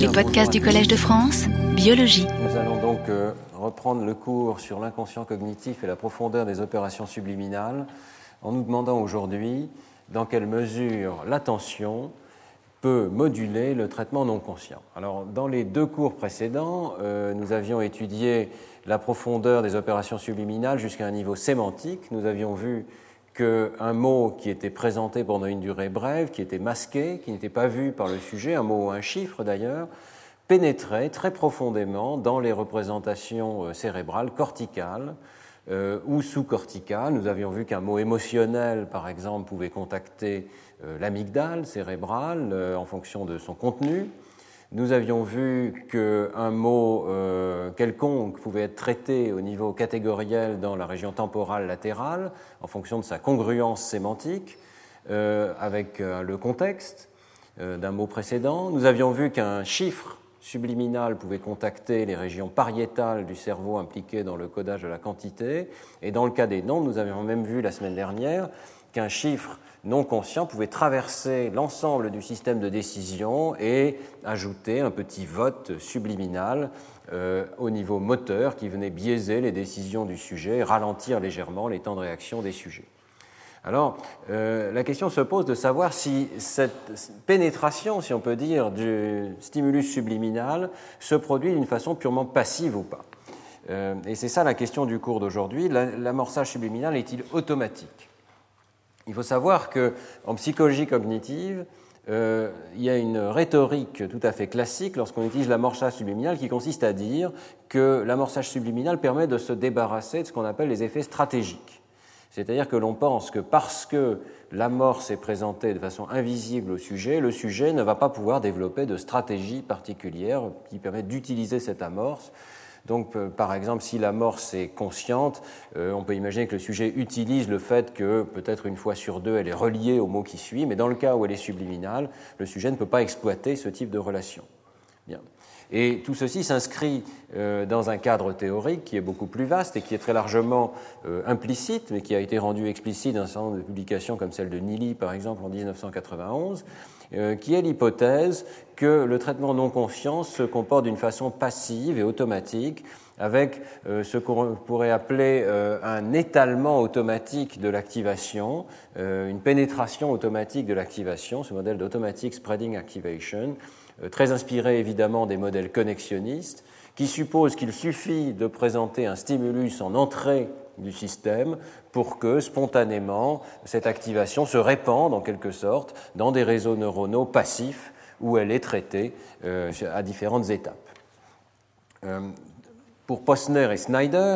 Les podcasts du Collège de France, Biologie. Nous allons donc reprendre le cours sur l'inconscient cognitif et la profondeur des opérations subliminales en nous demandant aujourd'hui dans quelle mesure l'attention peut moduler le traitement non conscient. Alors, dans les deux cours précédents, nous avions étudié la profondeur des opérations subliminales jusqu'à un niveau sémantique. Nous avions vu qu'un mot qui était présenté pendant une durée brève, qui était masqué, qui n'était pas vu par le sujet, un mot ou un chiffre d'ailleurs, pénétrait très profondément dans les représentations cérébrales, corticales ou sous-corticales. Nous avions vu qu'un mot émotionnel, par exemple, pouvait contacter l'amygdale cérébrale en fonction de son contenu. Nous avions vu qu'un mot quelconque pouvait être traité au niveau catégoriel dans la région temporale latérale en fonction de sa congruence sémantique avec le contexte d'un mot précédent. Nous avions vu qu'un chiffre subliminal pouvait contacter les régions pariétales du cerveau impliquées dans le codage de la quantité. Et dans le cas des nombres, nous avions même vu la semaine dernière qu'un chiffre non conscient pouvait traverser l'ensemble du système de décision et ajouter un petit vote subliminal au niveau moteur qui venait biaiser les décisions du sujet et ralentir légèrement les temps de réaction des sujets. Alors, la question se pose de savoir si cette pénétration, si on peut dire, du stimulus subliminal se produit d'une façon purement passive ou pas. Et c'est ça la question du cours d'aujourd'hui. L'amorçage subliminal est-il automatique ? Il faut savoir qu'en psychologie cognitive, il y a une rhétorique tout à fait classique lorsqu'on utilise l'amorçage subliminal qui consiste à dire que l'amorçage subliminal permet de se débarrasser de ce qu'on appelle les effets stratégiques. C'est-à-dire que l'on pense que parce que l'amorce est présentée de façon invisible au sujet, le sujet ne va pas pouvoir développer de stratégie particulière qui permet d'utiliser cette amorce. Donc, par exemple, si l'amorce est consciente, on peut imaginer que le sujet utilise le fait que, peut-être une fois sur deux, elle est reliée au mot qui suit, mais dans le cas où elle est subliminale, le sujet ne peut pas exploiter ce type de relation. Bien. Et tout ceci s'inscrit dans un cadre théorique qui est beaucoup plus vaste et qui est très largement implicite, mais qui a été rendu explicite dans un certain nombre de publications comme celle de Neely, par exemple, en 1991, qui est l'hypothèse que le traitement non conscient se comporte d'une façon passive et automatique, avec ce qu'on pourrait appeler un étalement automatique de l'activation, une pénétration automatique de l'activation, ce modèle d'automatic spreading activation, très inspiré évidemment des modèles connexionnistes, qui suppose qu'il suffit de présenter un stimulus en entrée du système pour que, spontanément, cette activation se répande, en quelque sorte, dans des réseaux neuronaux passifs où elle est traitée à différentes étapes. Pour Posner et Snyder,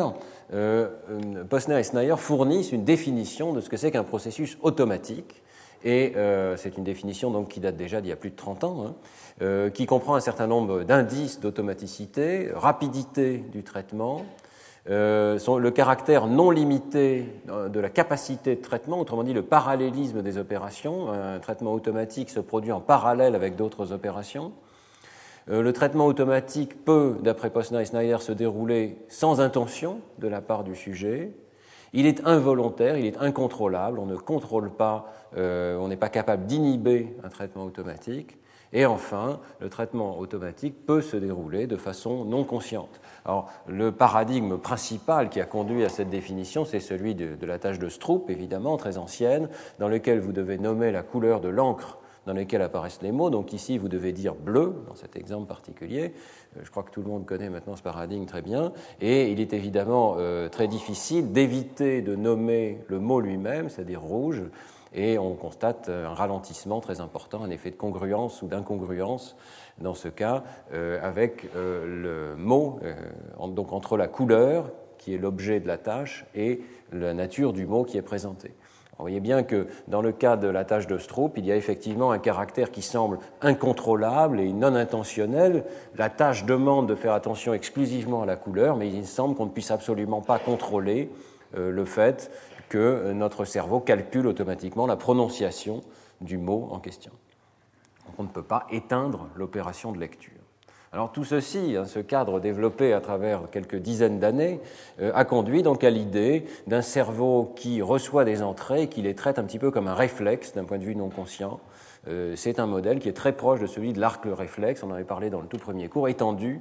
fournissent une définition de ce que c'est qu'un processus automatique, et c'est une définition donc, qui date déjà d'il y a plus de 30 ans, qui comprend un certain nombre d'indices d'automaticité, rapidité du traitement, le caractère non limité de la capacité de traitement, autrement dit le parallélisme des opérations. Un traitement automatique se produit en parallèle avec d'autres opérations. Le traitement automatique peut, d'après Posner et Snyder, se dérouler sans intention de la part du sujet. Il est involontaire, il est incontrôlable, on ne contrôle pas, on n'est pas capable d'inhiber un traitement automatique. Et enfin, le traitement automatique peut se dérouler de façon non consciente. Alors, le paradigme principal qui a conduit à cette définition, c'est celui de la tâche de Stroop, évidemment, très ancienne, dans lequel vous devez nommer la couleur de l'encre dans laquelle apparaissent les mots. Donc ici, vous devez dire bleu, dans cet exemple particulier. Je crois que tout le monde connaît maintenant ce paradigme très bien. Et il est évidemment très difficile d'éviter de nommer le mot lui-même, c'est-à-dire rouge, et on constate un ralentissement très important, un effet de congruence ou d'incongruence dans ce cas avec le mot, donc entre la couleur qui est l'objet de la tâche et la nature du mot qui est présenté. Vous voyez bien que dans le cas de la tâche de Stroop, il y a effectivement un caractère qui semble incontrôlable et non intentionnel. La tâche demande de faire attention exclusivement à la couleur, mais il semble qu'on ne puisse absolument pas contrôler le fait que notre cerveau calcule automatiquement la prononciation du mot en question. Donc on ne peut pas éteindre l'opération de lecture. Alors tout ceci, ce cadre développé à travers quelques dizaines d'années, a conduit donc à l'idée d'un cerveau qui reçoit des entrées et qui les traite un petit peu comme un réflexe d'un point de vue non conscient, C'est un modèle qui est très proche de celui de l'arc réflexe, on en avait parlé dans le tout premier cours, étendu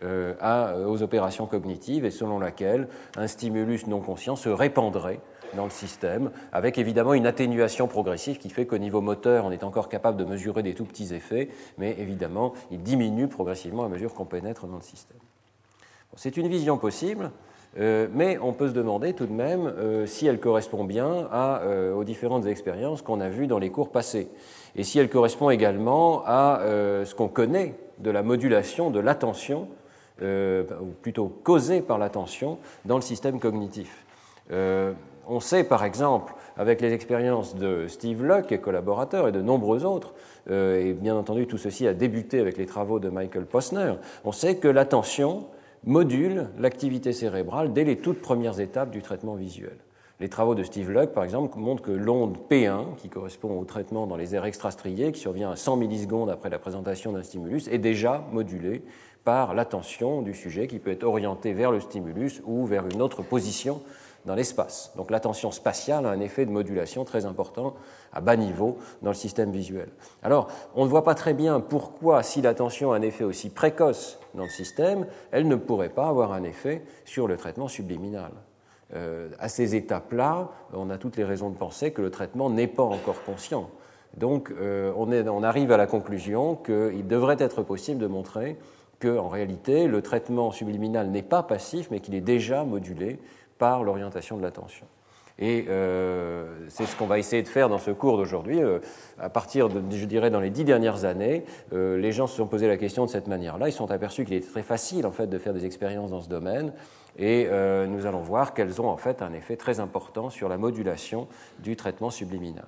aux opérations cognitives et selon laquelle un stimulus non conscient se répandrait dans le système, avec évidemment une atténuation progressive qui fait qu'au niveau moteur, on est encore capable de mesurer des tout petits effets, mais évidemment, il diminue progressivement à mesure qu'on pénètre dans le système. Bon, c'est une vision possible, mais on peut se demander tout de même si elle correspond bien aux différentes expériences qu'on a vues dans les cours passés, et si elle correspond également à ce qu'on connaît de la modulation de l'attention, ou plutôt causée par l'attention, dans le système cognitif. On sait par exemple, avec les expériences de Steve Luck et collaborateurs et de nombreux autres, et bien entendu tout ceci a débuté avec les travaux de Michael Posner, on sait que l'attention module l'activité cérébrale dès les toutes premières étapes du traitement visuel. Les travaux de Steve Luck, par exemple, montrent que l'onde P1, qui correspond au traitement dans les aires extrastriées, qui survient à 100 millisecondes après la présentation d'un stimulus, est déjà modulée par l'attention du sujet qui peut être orientée vers le stimulus ou vers une autre position dans l'espace. Donc l'attention spatiale a un effet de modulation très important à bas niveau dans le système visuel. Alors, on ne voit pas très bien pourquoi, si l'attention a un effet aussi précoce dans le système, elle ne pourrait pas avoir un effet sur le traitement subliminal. À ces étapes-là, on a toutes les raisons de penser que le traitement n'est pas encore conscient. Donc, on arrive à la conclusion qu'il devrait être possible de montrer qu'en réalité, le traitement subliminal n'est pas passif, mais qu'il est déjà modulé par l'orientation de l'attention. Et c'est ce qu'on va essayer de faire dans ce cours d'aujourd'hui. À partir de, je dirais, dans les 10 dernières années, les gens se sont posé la question de cette manière-là. Ils se sont aperçus qu'il était très facile en fait, de faire des expériences dans ce domaine. Et nous allons voir qu'elles ont en fait un effet très important sur la modulation du traitement subliminal.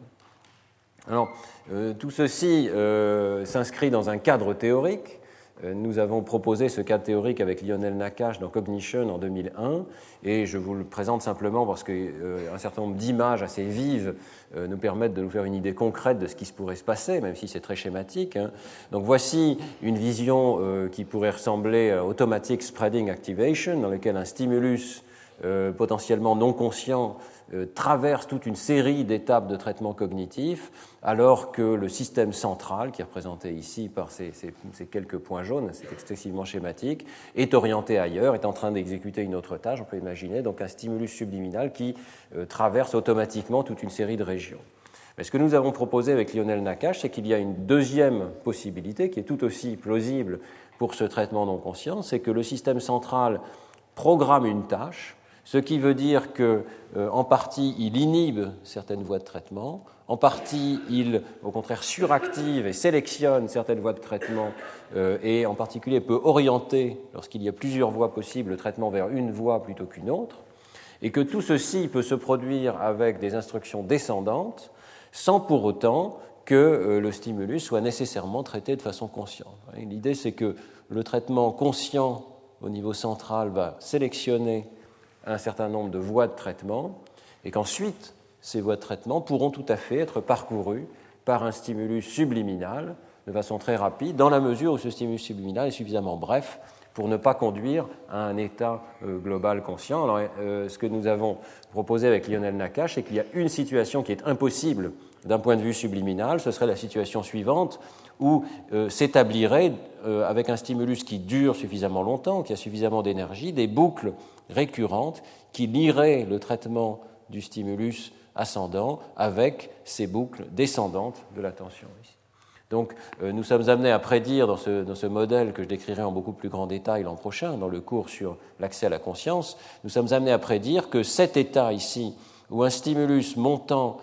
Alors, tout ceci s'inscrit dans un cadre théorique. Nous avons proposé ce cadre théorique avec Lionel Nakache dans Cognition en 2001, et je vous le présente simplement parce qu'un certain nombre d'images assez vives nous permettent de nous faire une idée concrète de ce qui se pourrait se passer, même si c'est très schématique. Donc voici une vision qui pourrait ressembler à Automatic Spreading Activation, dans laquelle un stimulus potentiellement non conscient traverse toute une série d'étapes de traitement cognitif, alors que le système central, qui est représenté ici par ces quelques points jaunes, c'est excessivement schématique, est orienté ailleurs, est en train d'exécuter une autre tâche, on peut imaginer, donc un stimulus subliminal qui traverse automatiquement toute une série de régions. Mais ce que nous avons proposé avec Lionel Nakache, c'est qu'il y a une deuxième possibilité qui est tout aussi plausible pour ce traitement non conscient, c'est que le système central programme une tâche, ce qui veut dire qu'en partie, il inhibe certaines voies de traitement, en partie, il, au contraire, suractive et sélectionne certaines voies de traitement et en particulier peut orienter, lorsqu'il y a plusieurs voies possibles, le traitement vers une voie plutôt qu'une autre, et que tout ceci peut se produire avec des instructions descendantes sans pour autant que le stimulus soit nécessairement traité de façon consciente. L'idée, c'est que le traitement conscient au niveau central va sélectionner un certain nombre de voies de traitement et qu'ensuite, ces voies de traitement pourront tout à fait être parcourues par un stimulus subliminal de façon très rapide, dans la mesure où ce stimulus subliminal est suffisamment bref pour ne pas conduire à un état global conscient. Alors, ce que nous avons proposé avec Lionel Nakache, c'est qu'il y a une situation qui est impossible d'un point de vue subliminal, ce serait la situation suivante, où s'établirait, avec un stimulus qui dure suffisamment longtemps, qui a suffisamment d'énergie, des boucles récurrentes qui lieraient le traitement du stimulus ascendant avec ces boucles descendantes de l'attention. Donc, nous sommes amenés à prédire dans ce modèle que je décrirai en beaucoup plus grand détail l'an prochain, dans le cours sur l'accès à la conscience, nous sommes amenés à prédire que cet état ici, où un stimulus montant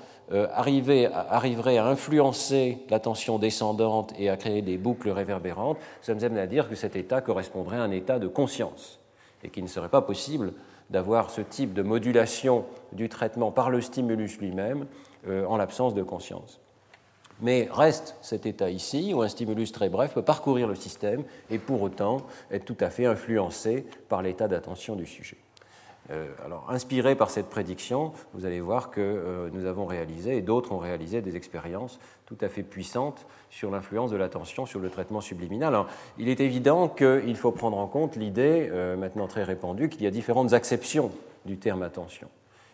arriverait à influencer l'attention descendante et à créer des boucles réverbérantes, nous sommes amenés à dire que cet état correspondrait à un état de conscience et qu'il ne serait pas possible d'avoir ce type de modulation du traitement par le stimulus lui-même en l'absence de conscience. Mais reste cet état ici, où un stimulus très bref peut parcourir le système et pour autant être tout à fait influencé par l'état d'attention du sujet. Alors, inspiré par cette prédiction, vous allez voir que nous avons réalisé, et d'autres ont réalisé, des expériences tout à fait puissantes sur l'influence de l'attention sur le traitement subliminal. Alors, il est évident qu'il faut prendre en compte l'idée, maintenant très répandue, qu'il y a différentes acceptions du terme attention.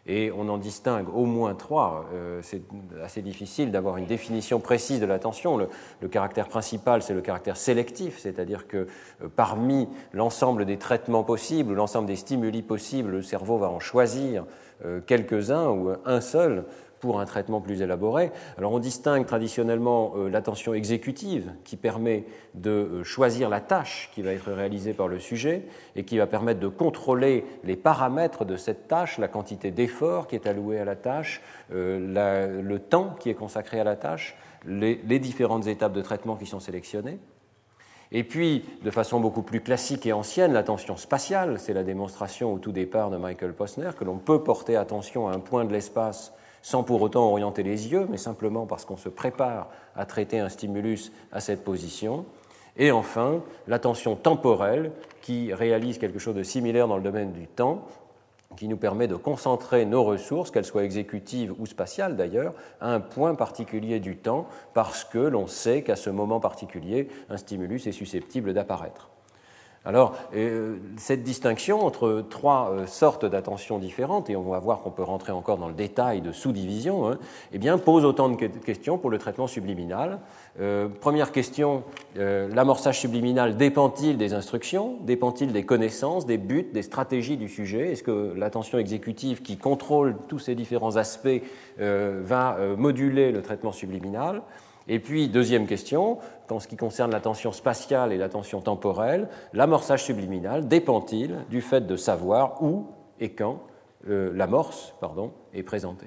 et on en distingue au moins 3. C'est assez difficile d'avoir une définition précise de l'attention. Le caractère principal, c'est le caractère sélectif, c'est-à-dire que parmi l'ensemble des traitements possibles, l'ensemble des stimuli possibles, le cerveau va en choisir quelques-uns ou un seul pour un traitement plus élaboré. Alors on distingue traditionnellement l'attention exécutive qui permet de choisir la tâche qui va être réalisée par le sujet et qui va permettre de contrôler les paramètres de cette tâche, la quantité d'effort qui est allouée à la tâche, le temps qui est consacré à la tâche, les différentes étapes de traitement qui sont sélectionnées. Et puis, de façon beaucoup plus classique et ancienne, l'attention spatiale, c'est la démonstration au tout départ de Michael Posner que l'on peut porter attention à un point de l'espace sans pour autant orienter les yeux, mais simplement parce qu'on se prépare à traiter un stimulus à cette position. Et enfin, l'attention temporelle, qui réalise quelque chose de similaire dans le domaine du temps, qui nous permet de concentrer nos ressources, qu'elles soient exécutives ou spatiales d'ailleurs, à un point particulier du temps, parce que l'on sait qu'à ce moment particulier, un stimulus est susceptible d'apparaître. Alors, cette distinction entre 3 sortes d'attention différentes, et on va voir qu'on peut rentrer encore dans le détail de sous-division, eh bien, pose autant de questions pour le traitement subliminal. Première question, l'amorçage subliminal dépend-il des instructions? Dépend-il des connaissances, des buts, des stratégies du sujet? Est-ce que l'attention exécutive qui contrôle tous ces différents aspects va moduler le traitement subliminal? Et puis, deuxième question, en ce qui concerne l'attention spatiale et l'attention temporelle, l'amorçage subliminal dépend-il du fait de savoir où et quand l'amorce est présentée?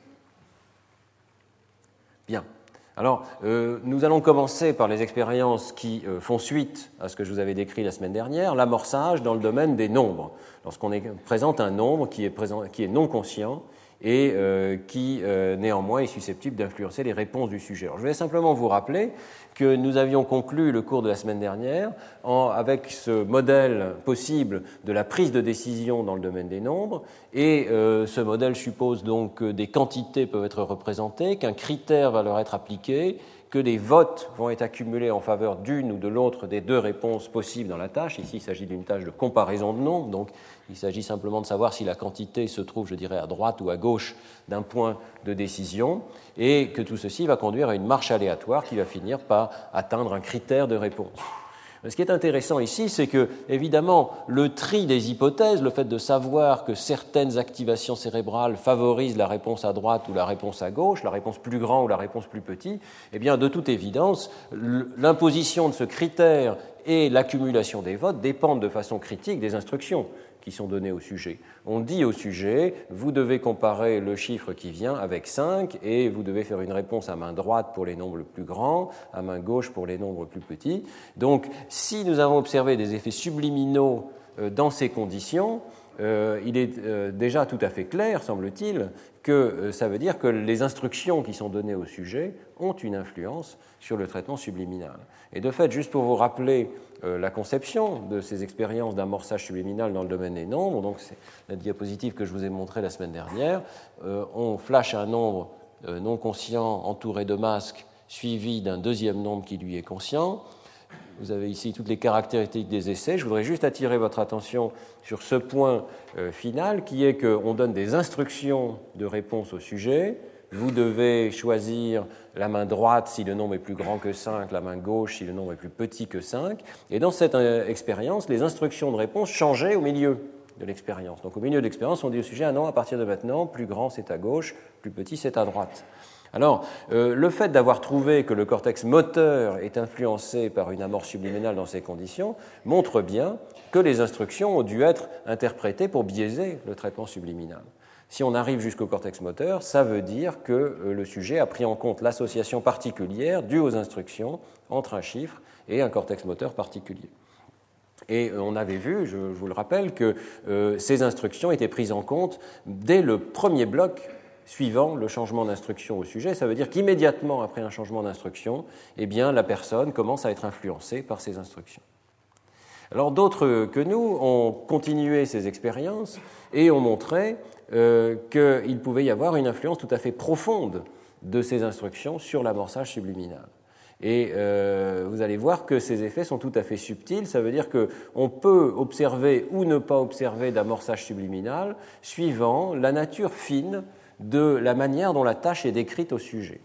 Bien. Alors, nous allons commencer par les expériences qui font suite à ce que je vous avais décrit la semaine dernière, l'amorçage dans le domaine des nombres. Lorsqu'on présente un nombre qui est non conscient, et qui, néanmoins, est susceptible d'influencer les réponses du sujet. Alors, je vais simplement vous rappeler que nous avions conclu le cours de la semaine dernière avec ce modèle possible de la prise de décision dans le domaine des nombres, et ce modèle suppose donc que des quantités peuvent être représentées, qu'un critère va leur être appliqué, que des votes vont être accumulés en faveur d'une ou de l'autre des 2 réponses possibles dans la tâche. Ici, il s'agit d'une tâche de comparaison de nombres, donc il s'agit simplement de savoir si la quantité se trouve, je dirais, à droite ou à gauche d'un point de décision, et que tout ceci va conduire à une marche aléatoire qui va finir par atteindre un critère de réponse. Ce qui est intéressant ici, c'est que, évidemment, le tri des hypothèses, le fait de savoir que certaines activations cérébrales favorisent la réponse à droite ou la réponse à gauche, la réponse plus grande ou la réponse plus petite, eh bien, de toute évidence, l'imposition de ce critère et l'accumulation des votes dépendent de façon critique des instructions qui sont données au sujet. On dit au sujet, vous devez comparer le chiffre qui vient avec 5 et vous devez faire une réponse à main droite pour les nombres plus grands, à main gauche pour les nombres plus petits. Donc, si nous avons observé des effets subliminaux dans ces conditions, il est déjà tout à fait clair, semble-t-il, que ça veut dire que les instructions qui sont données au sujet ont une influence sur le traitement subliminal. Et de fait, juste pour vous rappeler la conception de ces expériences d'amorçage subliminal dans le domaine des nombres, donc c'est la diapositive que je vous ai montrée la semaine dernière, on flash un nombre non conscient entouré de masques suivi d'un deuxième nombre qui lui est conscient. Vous avez ici toutes les caractéristiques des essais. Je voudrais juste attirer votre attention sur ce point final qui est qu'on donne des instructions de réponse au sujet. Vous devez choisir la main droite si le nombre est plus grand que 5, la main gauche si le nombre est plus petit que 5. Et dans cette expérience, les instructions de réponse changeaient au milieu de l'expérience. Donc au milieu de l'expérience, on dit au sujet, ah non, à partir de maintenant, plus grand c'est à gauche, plus petit c'est à droite. Alors, le fait d'avoir trouvé que le cortex moteur est influencé par une amorce subliminale dans ces conditions montre bien que les instructions ont dû être interprétées pour biaiser le traitement subliminal. Si on arrive jusqu'au cortex moteur, ça veut dire que le sujet a pris en compte l'association particulière due aux instructions entre un chiffre et un cortex moteur particulier. Et on avait vu, je vous le rappelle, que ces instructions étaient prises en compte dès le premier bloc suivant le changement d'instruction au sujet. Ça veut dire qu'immédiatement après un changement d'instruction, eh bien, la personne commence à être influencée par ces instructions. Alors d'autres que nous ont continué ces expériences et ont montré qu'il pouvait y avoir une influence tout à fait profonde de ces instructions sur l'amorçage subliminal. Et vous allez voir que ces effets sont tout à fait subtils. Ça veut dire qu'on peut observer ou ne pas observer d'amorçage subliminal suivant la nature fine de la manière dont la tâche est décrite au sujet.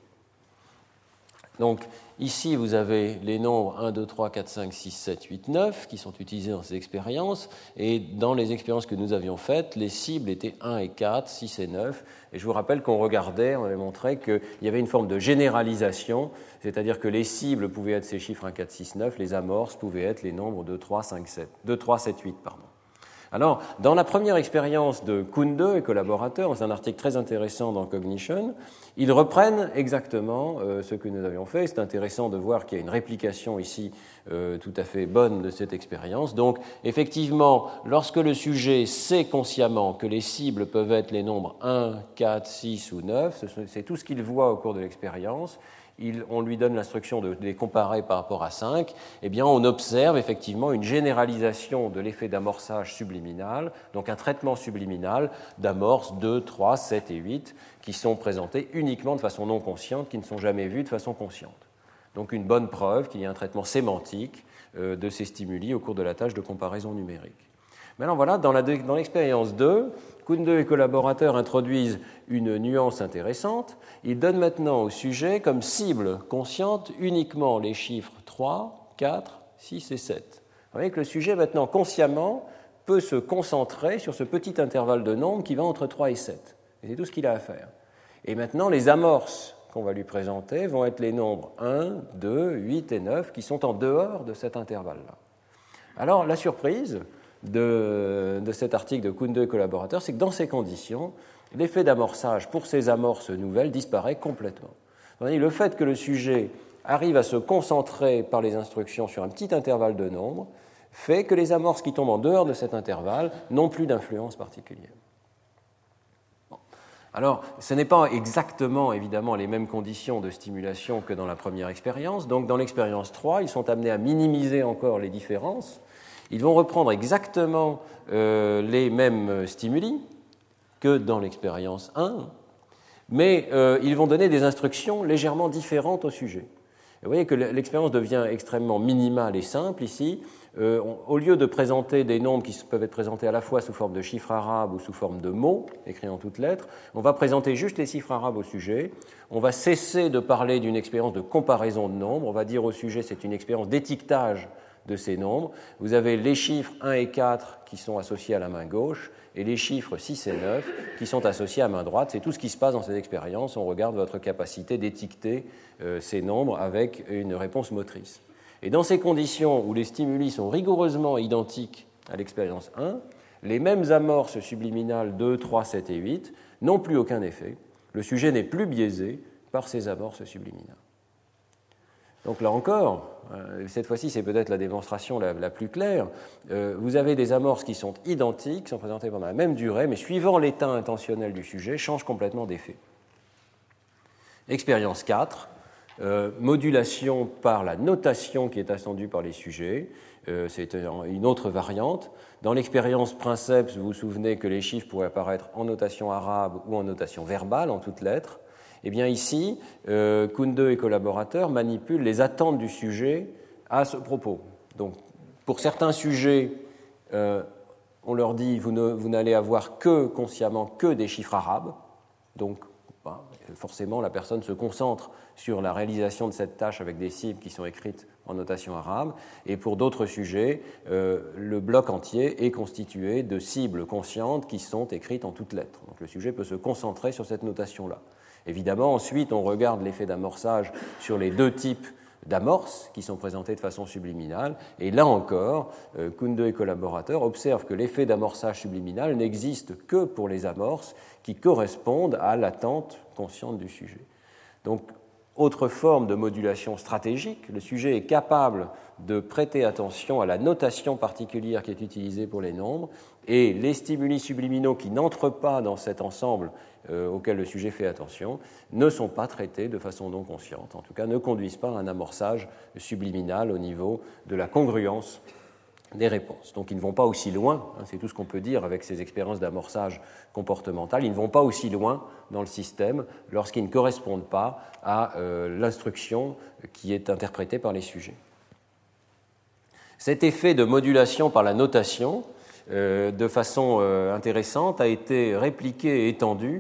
Donc ici, vous avez les nombres 1, 2, 3, 4, 5, 6, 7, 8, 9 qui sont utilisés dans ces expériences. Et dans les expériences que nous avions faites, les cibles étaient 1 et 4, 6 et 9. Et je vous rappelle qu'on regardait, on avait montré qu'il y avait une forme de généralisation, c'est-à-dire que les cibles pouvaient être ces chiffres 1, 4, 6, 9, les amorces pouvaient être les nombres 2, 3, 5, 7, 2, 3, 7, 8, pardon. Alors, dans la première expérience de Kunde et collaborateurs, c'est un article très intéressant dans Cognition, ils reprennent exactement ce que nous avions fait. C'est intéressant de voir qu'il y a une réplication ici tout à fait bonne de cette expérience. Donc, effectivement, lorsque le sujet sait consciemment que les cibles peuvent être les nombres 1, 4, 6 ou 9, c'est tout ce qu'il voit au cours de l'expérience, on lui donne l'instruction de les comparer par rapport à 5, eh bien on observe effectivement une généralisation de l'effet d'amorçage subliminal, donc un traitement subliminal d'amorces 2, 3, 7 et 8 qui sont présentés uniquement de façon non consciente, qui ne sont jamais vus de façon consciente. Donc une bonne preuve qu'il y a un traitement sémantique de ces stimuli au cours de la tâche de comparaison numérique. Maintenant voilà, dans l'expérience 2, Kunde et collaborateurs introduisent une nuance intéressante. Ils donnent maintenant au sujet comme cible consciente uniquement les chiffres 3, 4, 6 et 7. Vous voyez que le sujet maintenant consciemment peut se concentrer sur ce petit intervalle de nombres qui va entre 3 et 7. Et c'est tout ce qu'il a à faire. Et maintenant, les amorces qu'on va lui présenter vont être les nombres 1, 2, 8 et 9 qui sont en dehors de cet intervalle-là. Alors, la surprise de cet article de Kunde et collaborateurs, c'est que dans ces conditions, l'effet d'amorçage pour ces amorces nouvelles disparaît complètement. Le fait que le sujet arrive à se concentrer par les instructions sur un petit intervalle de nombres fait que les amorces qui tombent en dehors de cet intervalle n'ont plus d'influence particulière. Bon. Alors, ce n'est pas exactement, évidemment, les mêmes conditions de stimulation que dans la première expérience. Donc, dans l'expérience 3, ils sont amenés à minimiser encore les différences. Ils vont reprendre exactement les mêmes stimuli que dans l'expérience 1, mais ils vont donner des instructions légèrement différentes au sujet. Et vous voyez que l'expérience devient extrêmement minimale et simple ici. Au lieu de présenter des nombres qui peuvent être présentés à la fois sous forme de chiffres arabes ou sous forme de mots, écrits en toutes lettres, on va présenter juste les chiffres arabes au sujet. On va cesser de parler d'une expérience de comparaison de nombres. On va dire au sujet c'est une expérience d'étiquetage de ces nombres. Vous avez les chiffres 1 et 4 qui sont associés à la main gauche et les chiffres 6 et 9 qui sont associés à la main droite. C'est tout ce qui se passe dans cette expérience. On regarde votre capacité d'étiqueter ces nombres avec une réponse motrice. Et dans ces conditions où les stimuli sont rigoureusement identiques à l'expérience 1, les mêmes amorces subliminales 2, 3, 7 et 8 n'ont plus aucun effet. Le sujet n'est plus biaisé par ces amorces subliminales. Donc là encore, cette fois-ci c'est peut-être la démonstration la plus claire, vous avez des amorces qui sont identiques, qui sont présentées pendant la même durée, mais suivant l'état intentionnel du sujet, changent complètement d'effet. Expérience 4, modulation par la notation qui est attendue par les sujets, c'est une autre variante. Dans l'expérience Princeps, vous vous souvenez que les chiffres pourraient apparaître en notation arabe ou en notation verbale, en toutes lettres. Eh bien ici, Kunde et collaborateurs manipulent les attentes du sujet à ce propos. Donc, pour certains sujets, on leur dit vous n'allez avoir consciemment que des chiffres arabes. Donc, forcément, la personne se concentre sur la réalisation de cette tâche avec des cibles qui sont écrites en notation arabe. Et pour d'autres sujets, le bloc entier est constitué de cibles conscientes qui sont écrites en toutes lettres. Donc, le sujet peut se concentrer sur cette notation-là. Évidemment, ensuite, on regarde l'effet d'amorçage sur les deux types d'amorces qui sont présentées de façon subliminale. Et là encore, Kunde et collaborateurs observent que l'effet d'amorçage subliminal n'existe que pour les amorces qui correspondent à l'attente consciente du sujet. Donc, autre forme de modulation stratégique, le sujet est capable de prêter attention à la notation particulière qui est utilisée pour les nombres, et les stimuli subliminaux qui n'entrent pas dans cet ensemble auquel le sujet fait attention ne sont pas traités de façon non consciente, en tout cas ne conduisent pas à un amorçage subliminal au niveau de la congruence des réponses. Donc ils ne vont pas aussi loin, c'est tout ce qu'on peut dire avec ces expériences d'amorçage comportemental, ils ne vont pas aussi loin dans le système lorsqu'ils ne correspondent pas à l'instruction qui est interprétée par les sujets. Cet effet de modulation par la notation, de façon intéressante, a été répliqué et étendu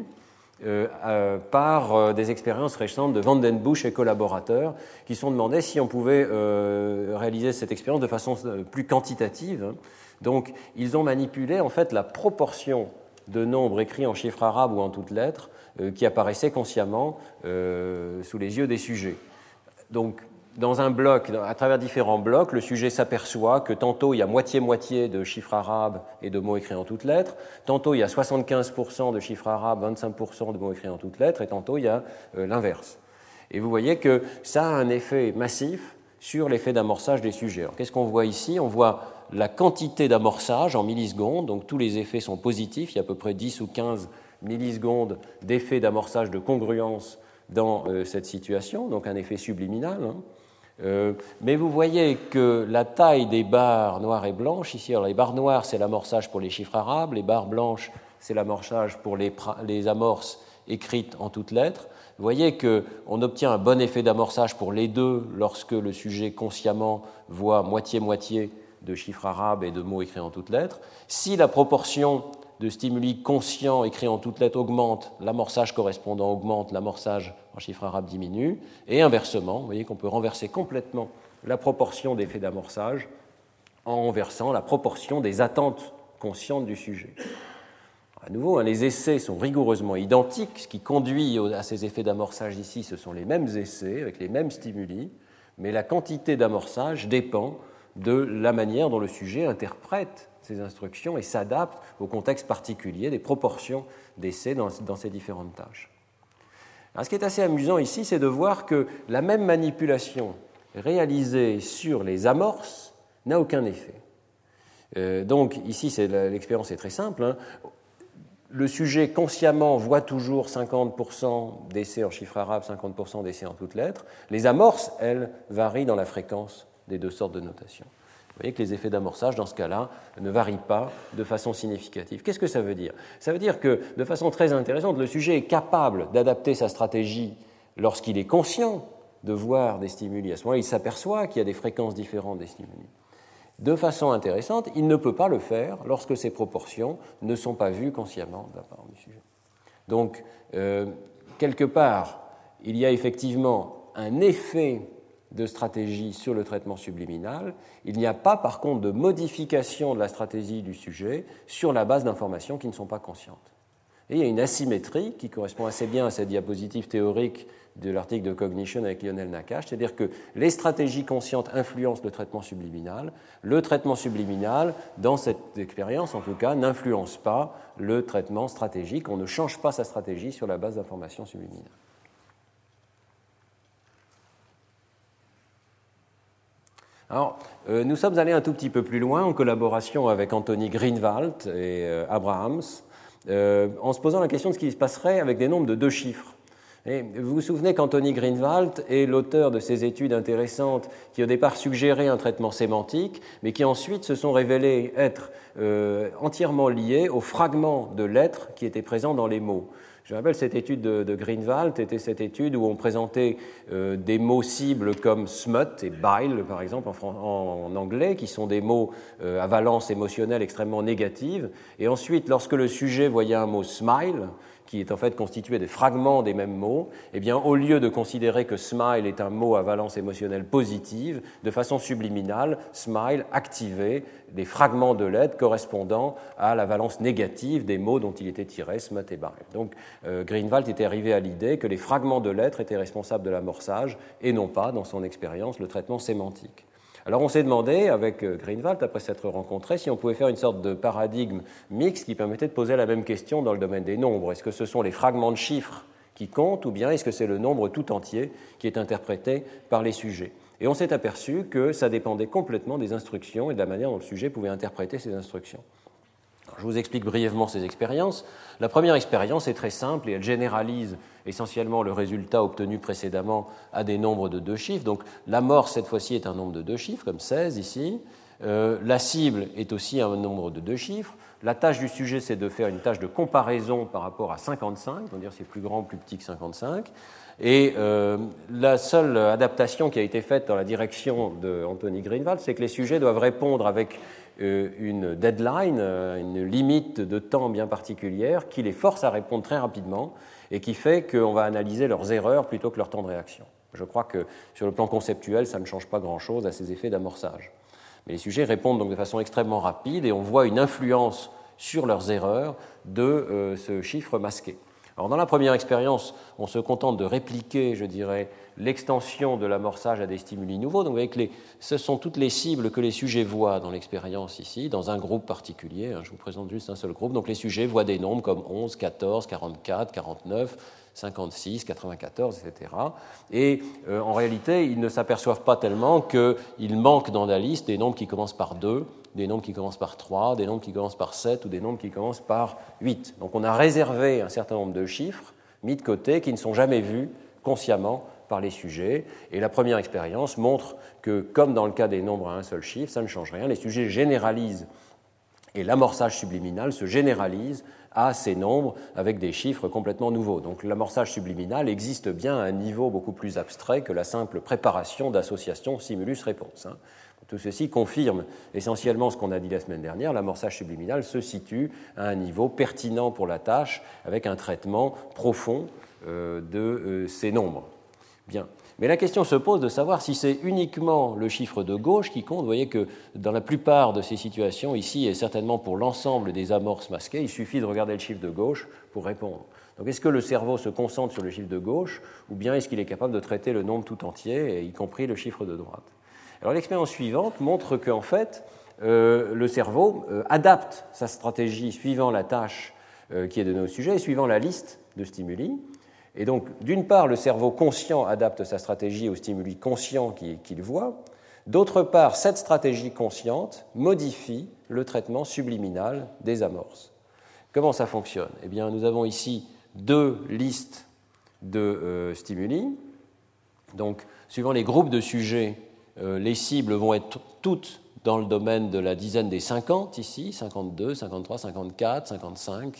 par des expériences récentes de Van den Bussche et collaborateurs qui se sont demandé si on pouvait réaliser cette expérience de façon plus quantitative. Donc, ils ont manipulé en fait la proportion de nombres écrits en chiffres arabes ou en toutes lettres qui apparaissaient consciemment sous les yeux des sujets. Donc, dans un bloc, à travers différents blocs, le sujet s'aperçoit que tantôt il y a moitié-moitié de chiffres arabes et de mots écrits en toutes lettres, tantôt il y a 75% de chiffres arabes, 25% de mots écrits en toutes lettres, et tantôt il y a l'inverse. Et vous voyez que ça a un effet massif sur l'effet d'amorçage des sujets. Alors, qu'est-ce qu'on voit ici? On voit la quantité d'amorçage en millisecondes, donc tous les effets sont positifs, il y a à peu près 10 ou 15 millisecondes d'effet d'amorçage de congruence dans cette situation, donc un effet subliminal. Mais vous voyez que la taille des barres noires et blanches, ici, alors les barres noires, c'est l'amorçage pour les chiffres arabes, les barres blanches, c'est l'amorçage pour les amorces écrites en toutes lettres. Vous voyez qu'on obtient un bon effet d'amorçage pour les deux lorsque le sujet consciemment voit moitié-moitié de chiffres arabes et de mots écrits en toutes lettres. Si la proportion de stimuli conscients écrits en toutes lettres augmente, l'amorçage correspondant augmente, l'amorçage en chiffres arabes diminue, et inversement, vous voyez qu'on peut renverser complètement la proportion d'effets d'amorçage en renversant la proportion des attentes conscientes du sujet. À nouveau, les essais sont rigoureusement identiques, ce qui conduit à ces effets d'amorçage ici, ce sont les mêmes essais avec les mêmes stimuli, mais la quantité d'amorçage dépend de la manière dont le sujet interprète ces instructions et s'adapte au contexte particulier des proportions d'essais dans ces différentes tâches. Alors, ce qui est assez amusant ici, c'est de voir que la même manipulation réalisée sur les amorces n'a aucun effet. Donc ici, l'expérience est très simple. Le sujet consciemment voit toujours 50% d'essais en chiffres arabes, 50% d'essais en toutes lettres. Les amorces, elles, varient dans la fréquence des deux sortes de notation. Vous voyez que les effets d'amorçage, dans ce cas-là, ne varient pas de façon significative. Qu'est-ce que ça veut dire? Ça veut dire que, de façon très intéressante, le sujet est capable d'adapter sa stratégie lorsqu'il est conscient de voir des stimuli. À ce moment-là, il s'aperçoit qu'il y a des fréquences différentes des stimuli. De façon intéressante, il ne peut pas le faire lorsque ces proportions ne sont pas vues consciemment de la part du sujet. Donc, quelque part, il y a effectivement un effet de stratégie sur le traitement subliminal. Il n'y a pas, par contre, de modification de la stratégie du sujet sur la base d'informations qui ne sont pas conscientes. Et il y a une asymétrie qui correspond assez bien à cette diapositive théorique de l'article de Cognition avec Lionel Nakache, c'est-à-dire que les stratégies conscientes influencent le traitement subliminal. Le traitement subliminal, dans cette expérience en tout cas, n'influence pas le traitement stratégique. On ne change pas sa stratégie sur la base d'informations subliminales. Alors, nous sommes allés un tout petit peu plus loin en collaboration avec Anthony Greenwald et Abrahams, en se posant la question de ce qui se passerait avec des nombres de 2 chiffres. Et vous vous souvenez qu'Anthony Greenwald est l'auteur de ces études intéressantes qui au départ suggéraient un traitement sémantique, mais qui ensuite se sont révélées être entièrement liées aux fragments de lettres qui étaient présents dans les mots. Je rappelle, cette étude de Greenwald était cette étude où on présentait des mots cibles comme smut et bile, par exemple, en anglais, qui sont des mots à valence émotionnelle extrêmement négative. Et ensuite, lorsque le sujet voyait un mot smile, qui est en fait constitué des fragments des mêmes mots, eh bien, au lieu de considérer que smile est un mot à valence émotionnelle positive, de façon subliminale, smile activait des fragments de lettres correspondant à la valence négative des mots dont il était tiré, smut et bile. Donc, Greenwald était arrivé à l'idée que les fragments de lettres étaient responsables de l'amorçage et non pas, dans son expérience, le traitement sémantique. Alors on s'est demandé, avec Greenwald, après s'être rencontrés, si on pouvait faire une sorte de paradigme mixte qui permettait de poser la même question dans le domaine des nombres. Est-ce que ce sont les fragments de chiffres qui comptent ou bien est-ce que c'est le nombre tout entier qui est interprété par les sujets? Et on s'est aperçu que ça dépendait complètement des instructions et de la manière dont le sujet pouvait interpréter ces instructions. Alors, je vous explique brièvement ces expériences. La première expérience est très simple et elle généralise essentiellement le résultat obtenu précédemment à des nombres de 2 chiffres. Donc l'amorce, cette fois-ci, est un nombre de 2 chiffres, comme 16 ici. La cible est aussi un nombre de 2 chiffres. La tâche du sujet, c'est de faire une tâche de comparaison par rapport à 55, c'est-à-dire c'est plus grand ou plus petit que 55. Et la seule adaptation qui a été faite dans la direction d'Anthony Greenwald, c'est que les sujets doivent répondre avec une deadline, une limite de temps bien particulière qui les force à répondre très rapidement et qui fait qu'on va analyser leurs erreurs plutôt que leur temps de réaction. Je crois que sur le plan conceptuel, ça ne change pas grand-chose à ces effets d'amorçage. Mais les sujets répondent donc de façon extrêmement rapide et on voit une influence sur leurs erreurs de ce chiffre masqué. Alors, dans la première expérience, on se contente de répliquer, je dirais, l'extension de l'amorçage à des stimuli nouveaux. Donc, vous voyez que ce sont toutes les cibles que les sujets voient dans l'expérience ici, dans un groupe particulier. Je vous présente juste un seul groupe. Donc, les sujets voient des nombres comme 11, 14, 44, 49, 56, 94, etc. Et en réalité, ils ne s'aperçoivent pas tellement qu'il manque dans la liste des nombres qui commencent par 2, des nombres qui commencent par 3, des nombres qui commencent par 7 ou des nombres qui commencent par 8. Donc on a réservé un certain nombre de chiffres mis de côté qui ne sont jamais vus consciemment par les sujets. Et la première expérience montre que, comme dans le cas des nombres à un seul chiffre, ça ne change rien. Les sujets généralisent et l'amorçage subliminal se généralise à ces nombres avec des chiffres complètement nouveaux. Donc l'amorçage subliminal existe bien à un niveau beaucoup plus abstrait que la simple préparation d'associations stimulus-réponse. Tout ceci confirme essentiellement ce qu'on a dit la semaine dernière. L'amorçage subliminal se situe à un niveau pertinent pour la tâche avec un traitement profond de ces nombres. Bien. Mais la question se pose de savoir si c'est uniquement le chiffre de gauche qui compte. Vous voyez que dans la plupart de ces situations, ici et certainement pour l'ensemble des amorces masquées, il suffit de regarder le chiffre de gauche pour répondre. Donc est-ce que le cerveau se concentre sur le chiffre de gauche ou bien est-ce qu'il est capable de traiter le nombre tout entier, y compris le chiffre de droite? Alors l'expérience suivante montre qu'en fait, le cerveau adapte sa stratégie suivant la tâche qui est donnée au sujet et suivant la liste de stimuli. Et donc, d'une part, le cerveau conscient adapte sa stratégie aux stimuli conscients qu'il voit. D'autre part, cette stratégie consciente modifie le traitement subliminal des amorces. Comment ça fonctionne? Eh bien, nous avons ici 2 listes de stimuli. Donc, suivant les groupes de sujets, les cibles vont être toutes dans le domaine de la dizaine des 50 ici, 52, 53, 54, 55,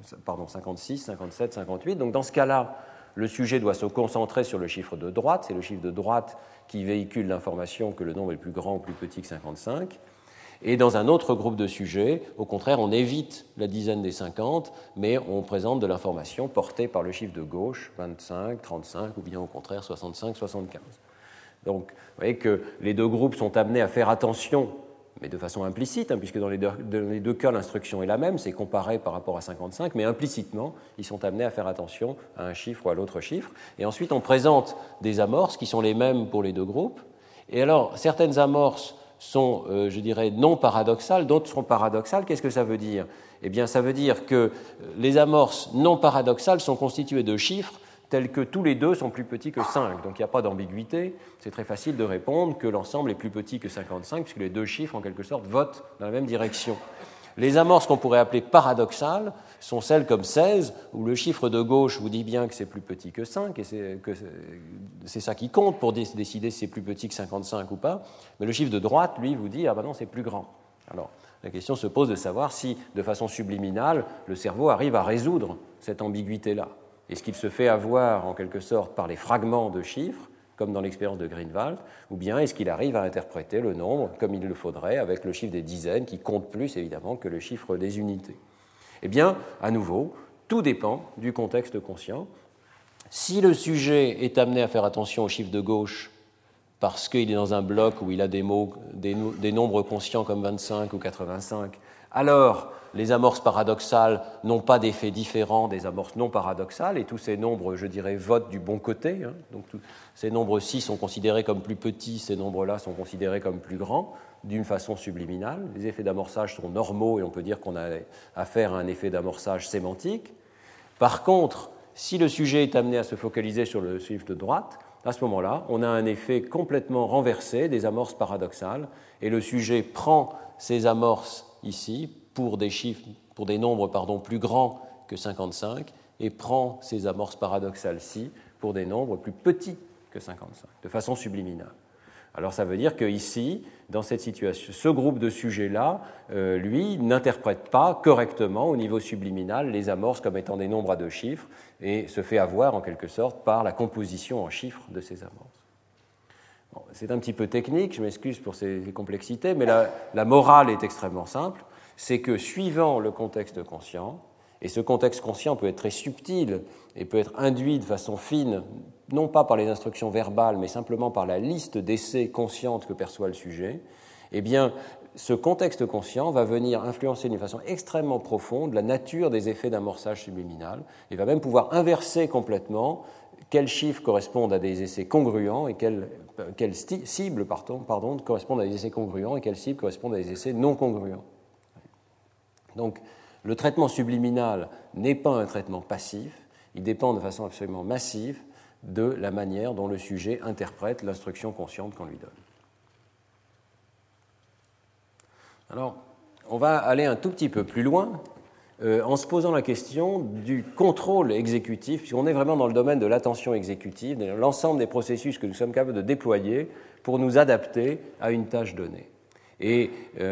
56, 57, 58. Donc dans ce cas-là, le sujet doit se concentrer sur le chiffre de droite. C'est le chiffre de droite qui véhicule l'information que le nombre est plus grand ou plus petit que 55. Et dans un autre groupe de sujets, au contraire, on évite la dizaine des 50, mais on présente de l'information portée par le chiffre de gauche, 25, 35, ou bien au contraire 65, 75. Donc, vous voyez que les 2 groupes sont amenés à faire attention, mais de façon implicite, puisque dans les deux cas, l'instruction est la même, c'est comparé par rapport à 55, mais implicitement, ils sont amenés à faire attention à un chiffre ou à l'autre chiffre. Et ensuite, on présente des amorces qui sont les mêmes pour les 2 groupes. Et alors, certaines amorces sont, je dirais, non paradoxales, d'autres sont paradoxales. Qu'est-ce que ça veut dire? Eh bien, ça veut dire que les amorces non paradoxales sont constituées de chiffres tels que tous les 2 sont plus petits que 5. Donc il n'y a pas d'ambiguïté, c'est très facile de répondre que l'ensemble est plus petit que 55, puisque les 2 chiffres, en quelque sorte, votent dans la même direction. Les amorces qu'on pourrait appeler paradoxales sont celles comme 16, où le chiffre de gauche vous dit bien que c'est plus petit que 5, et c'est ça qui compte pour décider si c'est plus petit que 55 ou pas, mais le chiffre de droite, lui, vous dit « ah ben non, c'est plus grand ». Alors, la question se pose de savoir si, de façon subliminale, le cerveau arrive à résoudre cette ambiguïté-là. Est-ce qu'il se fait avoir, en quelque sorte, par les fragments de chiffres, comme dans l'expérience de Greenwald, ou bien est-ce qu'il arrive à interpréter le nombre comme il le faudrait, avec le chiffre des dizaines, qui compte plus, évidemment, que le chiffre des unités? Eh bien, à nouveau, tout dépend du contexte conscient. Si le sujet est amené à faire attention au chiffre de gauche, parce qu'il est dans un bloc où il a des nombres conscients comme 25 ou 85, alors les amorces paradoxales n'ont pas d'effet différent des amorces non paradoxales, et tous ces nombres, je dirais, votent du bon côté. Donc ces nombres-ci sont considérés comme plus petits, ces nombres-là sont considérés comme plus grands, d'une façon subliminale. Les effets d'amorçage sont normaux, et on peut dire qu'on a affaire à un effet d'amorçage sémantique. Par contre, si le sujet est amené à se focaliser sur le chiffre de droite, à ce moment-là, on a un effet complètement renversé des amorces paradoxales, et le sujet prend ces amorces ici pour des nombres plus grands que 55 et prend ces amorces paradoxales-ci pour des nombres plus petits que 55, de façon subliminale. Alors ça veut dire qu'ici, dans cette situation, ce groupe de sujets-là, lui, n'interprète pas correctement au niveau subliminal les amorces comme étant des nombres à 2 chiffres et se fait avoir en quelque sorte par la composition en chiffres de ces amorces. Bon, c'est un petit peu technique, je m'excuse pour ces complexités, mais la morale est extrêmement simple, c'est que suivant le contexte conscient, et ce contexte conscient peut être très subtil et peut être induit de façon fine, non pas par les instructions verbales, mais simplement par la liste d'essais conscientes que perçoit le sujet, eh bien, ce contexte conscient va venir influencer d'une façon extrêmement profonde la nature des effets d'amorçage subliminal et va même pouvoir inverser complètement quels chiffres correspondent à des essais congruents et quelles cibles correspondent à des essais congruents et quelles cibles correspondent à des essais non congruents. Donc, le traitement subliminal n'est pas un traitement passif, il dépend de façon absolument massive de la manière dont le sujet interprète l'instruction consciente qu'on lui donne. Alors, on va aller un tout petit peu plus loin en se posant la question du contrôle exécutif, puisqu'on est vraiment dans le domaine de l'attention exécutive, de l'ensemble des processus que nous sommes capables de déployer pour nous adapter à une tâche donnée. Et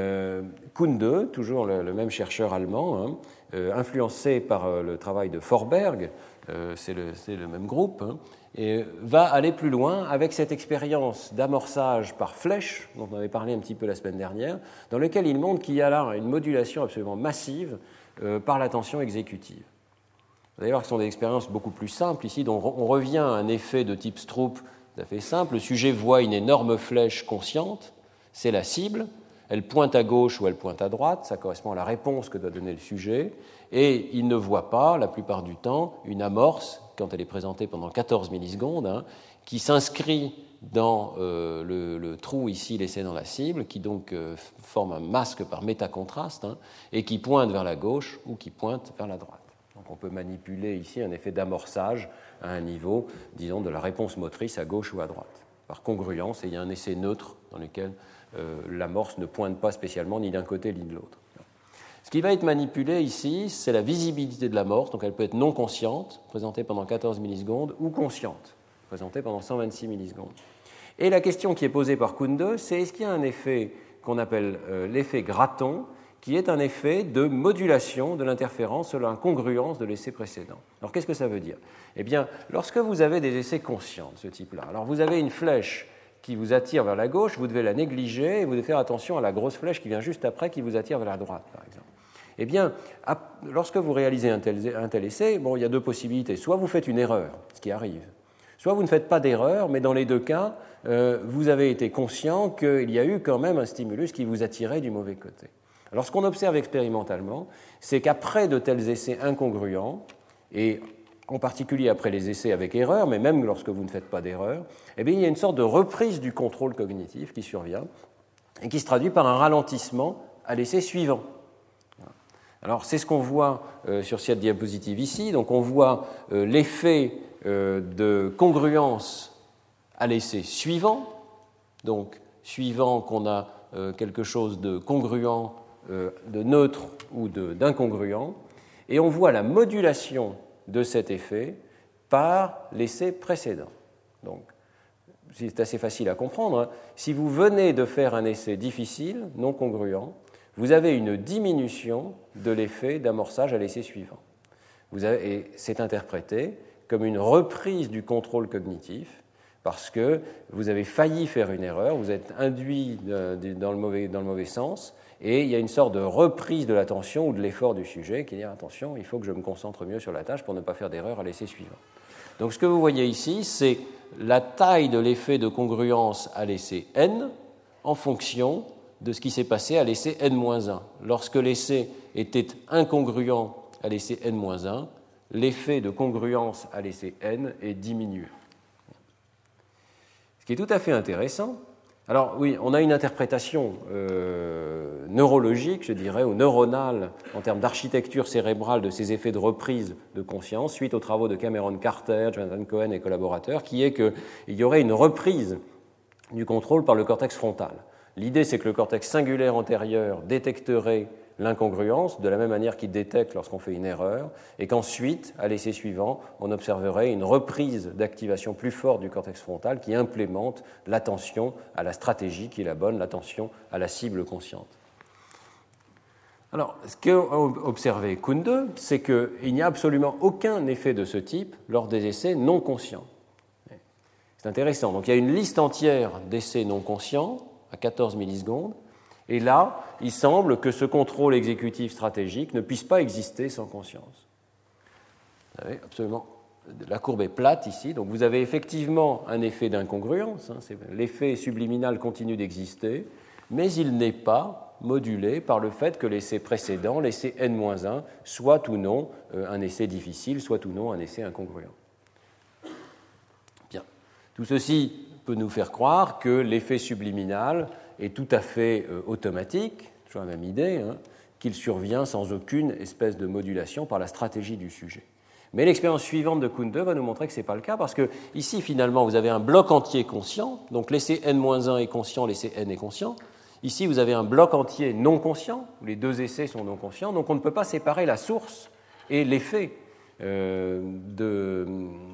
Kunde, toujours le même chercheur allemand, influencé par le travail de Forberg, c'est le même groupe, et va aller plus loin avec cette expérience d'amorçage par flèche, dont on avait parlé un petit peu la semaine dernière, dans lequel il montre qu'il y a là une modulation absolument massive par l'attention exécutive. Vous allez voir que ce sont des expériences beaucoup plus simples ici, dont on revient à un effet de type Stroop tout à fait simple. Le sujet voit une énorme flèche consciente, c'est la cible, elle pointe à gauche ou elle pointe à droite, ça correspond à la réponse que doit donner le sujet, et il ne voit pas, la plupart du temps, une amorce, quand elle est présentée pendant 14 millisecondes, qui s'inscrit dans le trou ici laissé dans la cible, qui donc forme un masque par métacontraste, et qui pointe vers la gauche ou qui pointe vers la droite. Donc on peut manipuler ici un effet d'amorçage à un niveau, disons, de la réponse motrice à gauche ou à droite. Par congruence, et il y a un essai neutre dans lequel l'amorce ne pointe pas spécialement ni d'un côté ni de l'autre. Ce qui va être manipulé ici, c'est la visibilité de l'amorce, donc elle peut être non consciente, présentée pendant 14 millisecondes, ou consciente, présentée pendant 126 millisecondes. Et la question qui est posée par Kunde, c'est est-ce qu'il y a un effet qu'on appelle l'effet Gratton, qui est un effet de modulation de l'interférence selon la congruence de l'essai précédent. Alors qu'est-ce que ça veut dire ? Eh bien, lorsque vous avez des essais conscients de ce type-là, alors vous avez une flèche qui vous attire vers la gauche, vous devez la négliger et vous devez faire attention à la grosse flèche qui vient juste après qui vous attire vers la droite, par exemple. Eh bien, lorsque vous réalisez un tel essai, il y a 2 possibilités. Soit vous faites une erreur, ce qui arrive, soit vous ne faites pas d'erreur, mais dans les 2 cas, vous avez été conscient qu'il y a eu quand même un stimulus qui vous attirait du mauvais côté. Alors, ce qu'on observe expérimentalement, c'est qu'après de tels essais incongruents, et en particulier après les essais avec erreur, mais même lorsque vous ne faites pas d'erreur, eh bien, il y a une sorte de reprise du contrôle cognitif qui survient et qui se traduit par un ralentissement à l'essai suivant. Alors, c'est ce qu'on voit sur cette diapositive ici. Donc, on voit l'effet de congruence à l'essai suivant. Donc, suivant qu'on a quelque chose de congruent, de neutre ou d'incongruent. Et on voit la modulation de cet effet par l'essai précédent. Donc, c'est assez facile à comprendre. Si vous venez de faire un essai difficile, non congruent, vous avez une diminution de l'effet d'amorçage à l'essai suivant. Et c'est interprété comme une reprise du contrôle cognitif parce que vous avez failli faire une erreur, vous êtes induit dans le mauvais sens, et il y a une sorte de reprise de l'attention ou de l'effort du sujet qui dit « attention, il faut que je me concentre mieux sur la tâche pour ne pas faire d'erreur à l'essai suivant ». Donc ce que vous voyez ici, c'est la taille de l'effet de congruence à l'essai n en fonction de ce qui s'est passé à l'essai n-1. Lorsque l'essai était incongruent à l'essai n-1, l'effet de congruence à l'essai n est diminué. Ce qui est tout à fait intéressant. Alors oui, on a une interprétation neurologique, je dirais, ou neuronale, en termes d'architecture cérébrale de ces effets de reprise de conscience, suite aux travaux de Cameron Carter, Jonathan Cohen et collaborateurs, qui est qu'il y aurait une reprise du contrôle par le cortex frontal. L'idée, c'est que le cortex singulaire antérieur détecterait l'incongruence, de la même manière qu'il détecte lorsqu'on fait une erreur, et qu'ensuite, à l'essai suivant, on observerait une reprise d'activation plus forte du cortex frontal qui implémente l'attention à la stratégie qui est la bonne, l'attention à la cible consciente. Alors, ce qu'a observé Kunde, c'est qu'il n'y a absolument aucun effet de ce type lors des essais non conscients. C'est intéressant. Donc, il y a une liste entière d'essais non conscients à 14 millisecondes, et là, il semble que ce contrôle exécutif stratégique ne puisse pas exister sans conscience. Vous avez absolument... La courbe est plate ici, donc vous avez effectivement un effet d'incongruence, l'effet subliminal continue d'exister, mais il n'est pas modulé par le fait que l'essai précédent, l'essai N-1, soit ou non un essai difficile, soit ou non un essai incongruent. Bien. Tout ceci peut nous faire croire que l'effet subliminal est tout à fait automatique, toujours la même idée, qu'il survient sans aucune espèce de modulation par la stratégie du sujet. Mais l'expérience suivante de Kunde va nous montrer que ce n'est pas le cas, parce que ici, finalement, vous avez un bloc entier conscient, donc l'essai N-1 est conscient, l'essai N est conscient. Ici, vous avez un bloc entier non conscient, où les deux essais sont non conscients, donc on ne peut pas séparer la source et l'effet de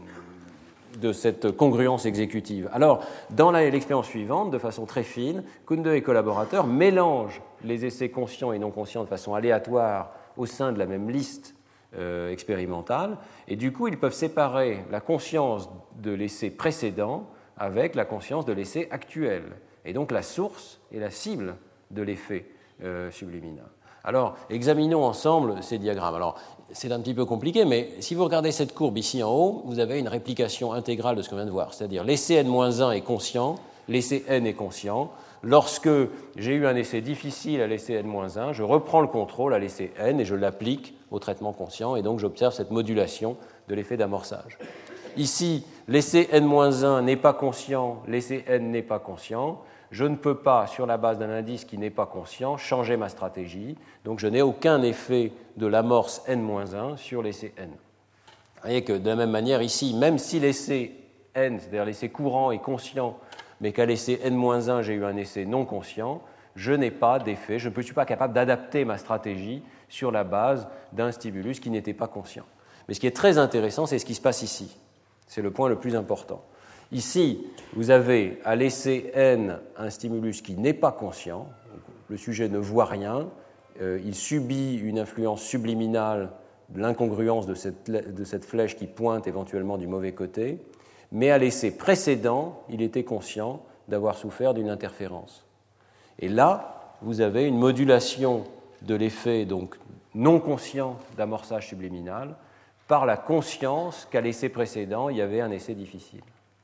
cette congruence exécutive. Alors, dans l'expérience suivante, de façon très fine, Kunde et collaborateurs mélangent les essais conscients et non conscients de façon aléatoire au sein de la même liste expérimentale, et du coup, ils peuvent séparer la conscience de l'essai précédent avec la conscience de l'essai actuel, et donc la source et la cible de l'effet subliminal. Alors, examinons ensemble ces diagrammes. Alors, c'est un petit peu compliqué, mais si vous regardez cette courbe ici en haut, vous avez une réplication intégrale de ce qu'on vient de voir, c'est-à-dire l'essai N-1 est conscient, l'essai N est conscient. Lorsque j'ai eu un essai difficile à l'essai N-1, je reprends le contrôle à l'essai N et je l'applique au traitement conscient, et donc j'observe cette modulation de l'effet d'amorçage. Ici, l'essai N-1 n'est pas conscient, l'essai N n'est pas conscient. Je ne peux pas, sur la base d'un indice qui n'est pas conscient, changer ma stratégie. Donc je n'ai aucun effet de l'amorce N-1 sur l'essai N. Vous voyez que de la même manière, ici, même si l'essai N, c'est-à-dire l'essai courant, est conscient, mais qu'à l'essai N-1, j'ai eu un essai non conscient, je n'ai pas d'effet, je ne suis pas capable d'adapter ma stratégie sur la base d'un stimulus qui n'était pas conscient. Mais ce qui est très intéressant, c'est ce qui se passe ici. C'est le point le plus important. Ici, vous avez à l'essai N un stimulus qui n'est pas conscient, le sujet ne voit rien, il subit une influence subliminale de l'incongruence de cette flèche qui pointe éventuellement du mauvais côté, mais à l'essai précédent, il était conscient d'avoir souffert d'une interférence. Et là, vous avez une modulation de l'effet donc non conscient d'amorçage subliminal par la conscience qu'à l'essai précédent, il y avait un essai difficile.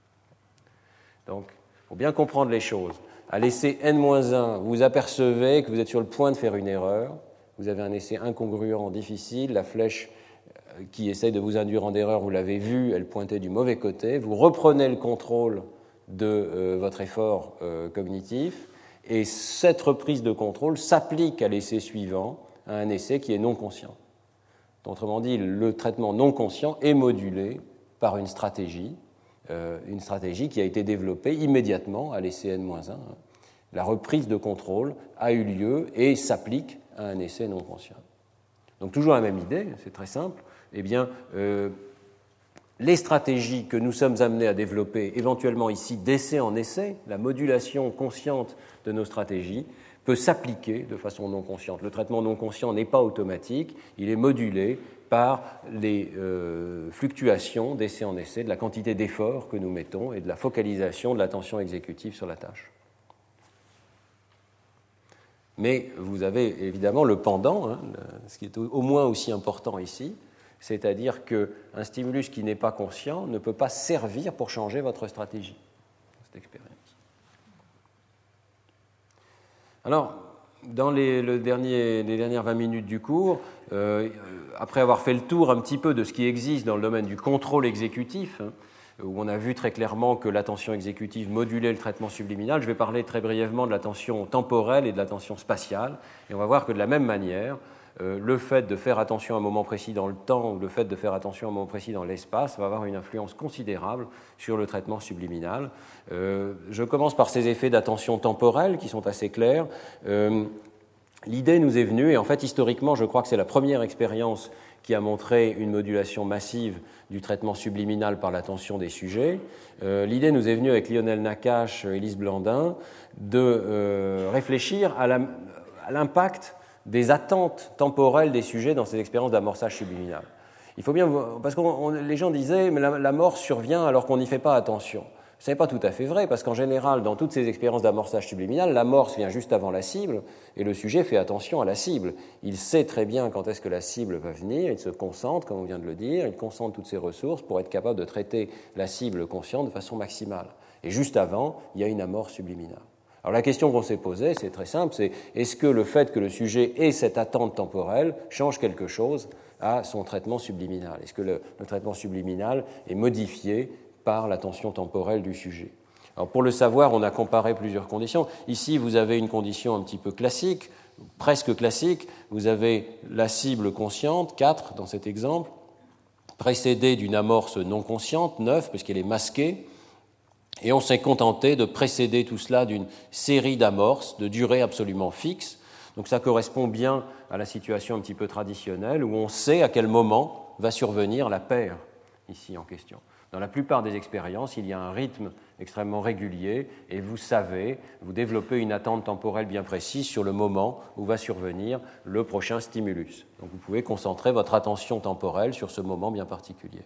Donc, il faut bien comprendre les choses. À l'essai N-1, vous apercevez que vous êtes sur le point de faire une erreur. Vous avez un essai incongruent difficile. La flèche qui essaye de vous induire en erreur, vous l'avez vue, elle pointait du mauvais côté. Vous reprenez le contrôle de votre effort cognitif. Et cette reprise de contrôle s'applique à l'essai suivant, à un essai qui est non conscient. Autrement dit, le traitement non conscient est modulé par une stratégie qui a été développée immédiatement à l'essai N-1. La reprise de contrôle a eu lieu et s'applique à un essai non conscient. Donc toujours la même idée, c'est très simple. Eh bien, les stratégies que nous sommes amenés à développer, éventuellement ici d'essai en essai, la modulation consciente de nos stratégies, peut s'appliquer de façon non consciente. Le traitement non conscient n'est pas automatique, il est modulé par les fluctuations d'essai en essai, de la quantité d'effort que nous mettons et de la focalisation de l'attention exécutive sur la tâche. Mais vous avez évidemment le pendant, ce qui est au moins aussi important ici, c'est-à-dire qu'un stimulus qui n'est pas conscient ne peut pas servir pour changer votre stratégie, cette expérience. Alors, dans les dernières 20 minutes du cours, après avoir fait le tour un petit peu de ce qui existe dans le domaine du contrôle exécutif, où on a vu très clairement que l'attention exécutive modulait le traitement subliminal, je vais parler très brièvement de l'attention temporelle et de l'attention spatiale. Et on va voir que de la même manière, le fait de faire attention à un moment précis dans le temps ou le fait de faire attention à un moment précis dans l'espace va avoir une influence considérable sur le traitement subliminal. Je commence par ces effets d'attention temporelle qui sont assez clairs. l'idée nous est venue, et en fait historiquement je crois que c'est la première expérience qui a montré une modulation massive du traitement subliminal par l'attention des sujets. L'idée nous est venue avec Lionel Nakache et Élise Blandin de réfléchir à l'impact des attentes temporelles des sujets dans ces expériences d'amorçage subliminal. Il faut bien, parce que les gens disaient mais la mort survient alors qu'on n'y fait pas attention. Ce n'est pas tout à fait vrai, parce qu'en général, dans toutes ces expériences d'amorçage subliminal, l'amorce vient juste avant la cible, et le sujet fait attention à la cible. Il sait très bien quand est-ce que la cible va venir, il se concentre, comme on vient de le dire, il concentre toutes ses ressources pour être capable de traiter la cible consciente de façon maximale. Et juste avant, il y a une amorce subliminale. Alors la question qu'on s'est posée, c'est très simple, c'est est-ce que le fait que le sujet ait cette attente temporelle change quelque chose à son traitement subliminal? Est-ce que le traitement subliminal est modifié par l'attention temporelle du sujet? Alors pour le savoir, on a comparé plusieurs conditions. Ici, vous avez une condition un petit peu classique, presque classique. Vous avez la cible consciente, 4 dans cet exemple, précédée d'une amorce non consciente, 9, puisqu'elle est masquée. Et on s'est contenté de précéder tout cela d'une série d'amorces de durée absolument fixe. Donc ça correspond bien à la situation un petit peu traditionnelle où on sait à quel moment va survenir la paire, ici en question. Dans la plupart des expériences, il y a un rythme extrêmement régulier et vous savez, vous développez une attente temporelle bien précise sur le moment où va survenir le prochain stimulus. Donc vous pouvez concentrer votre attention temporelle sur ce moment bien particulier.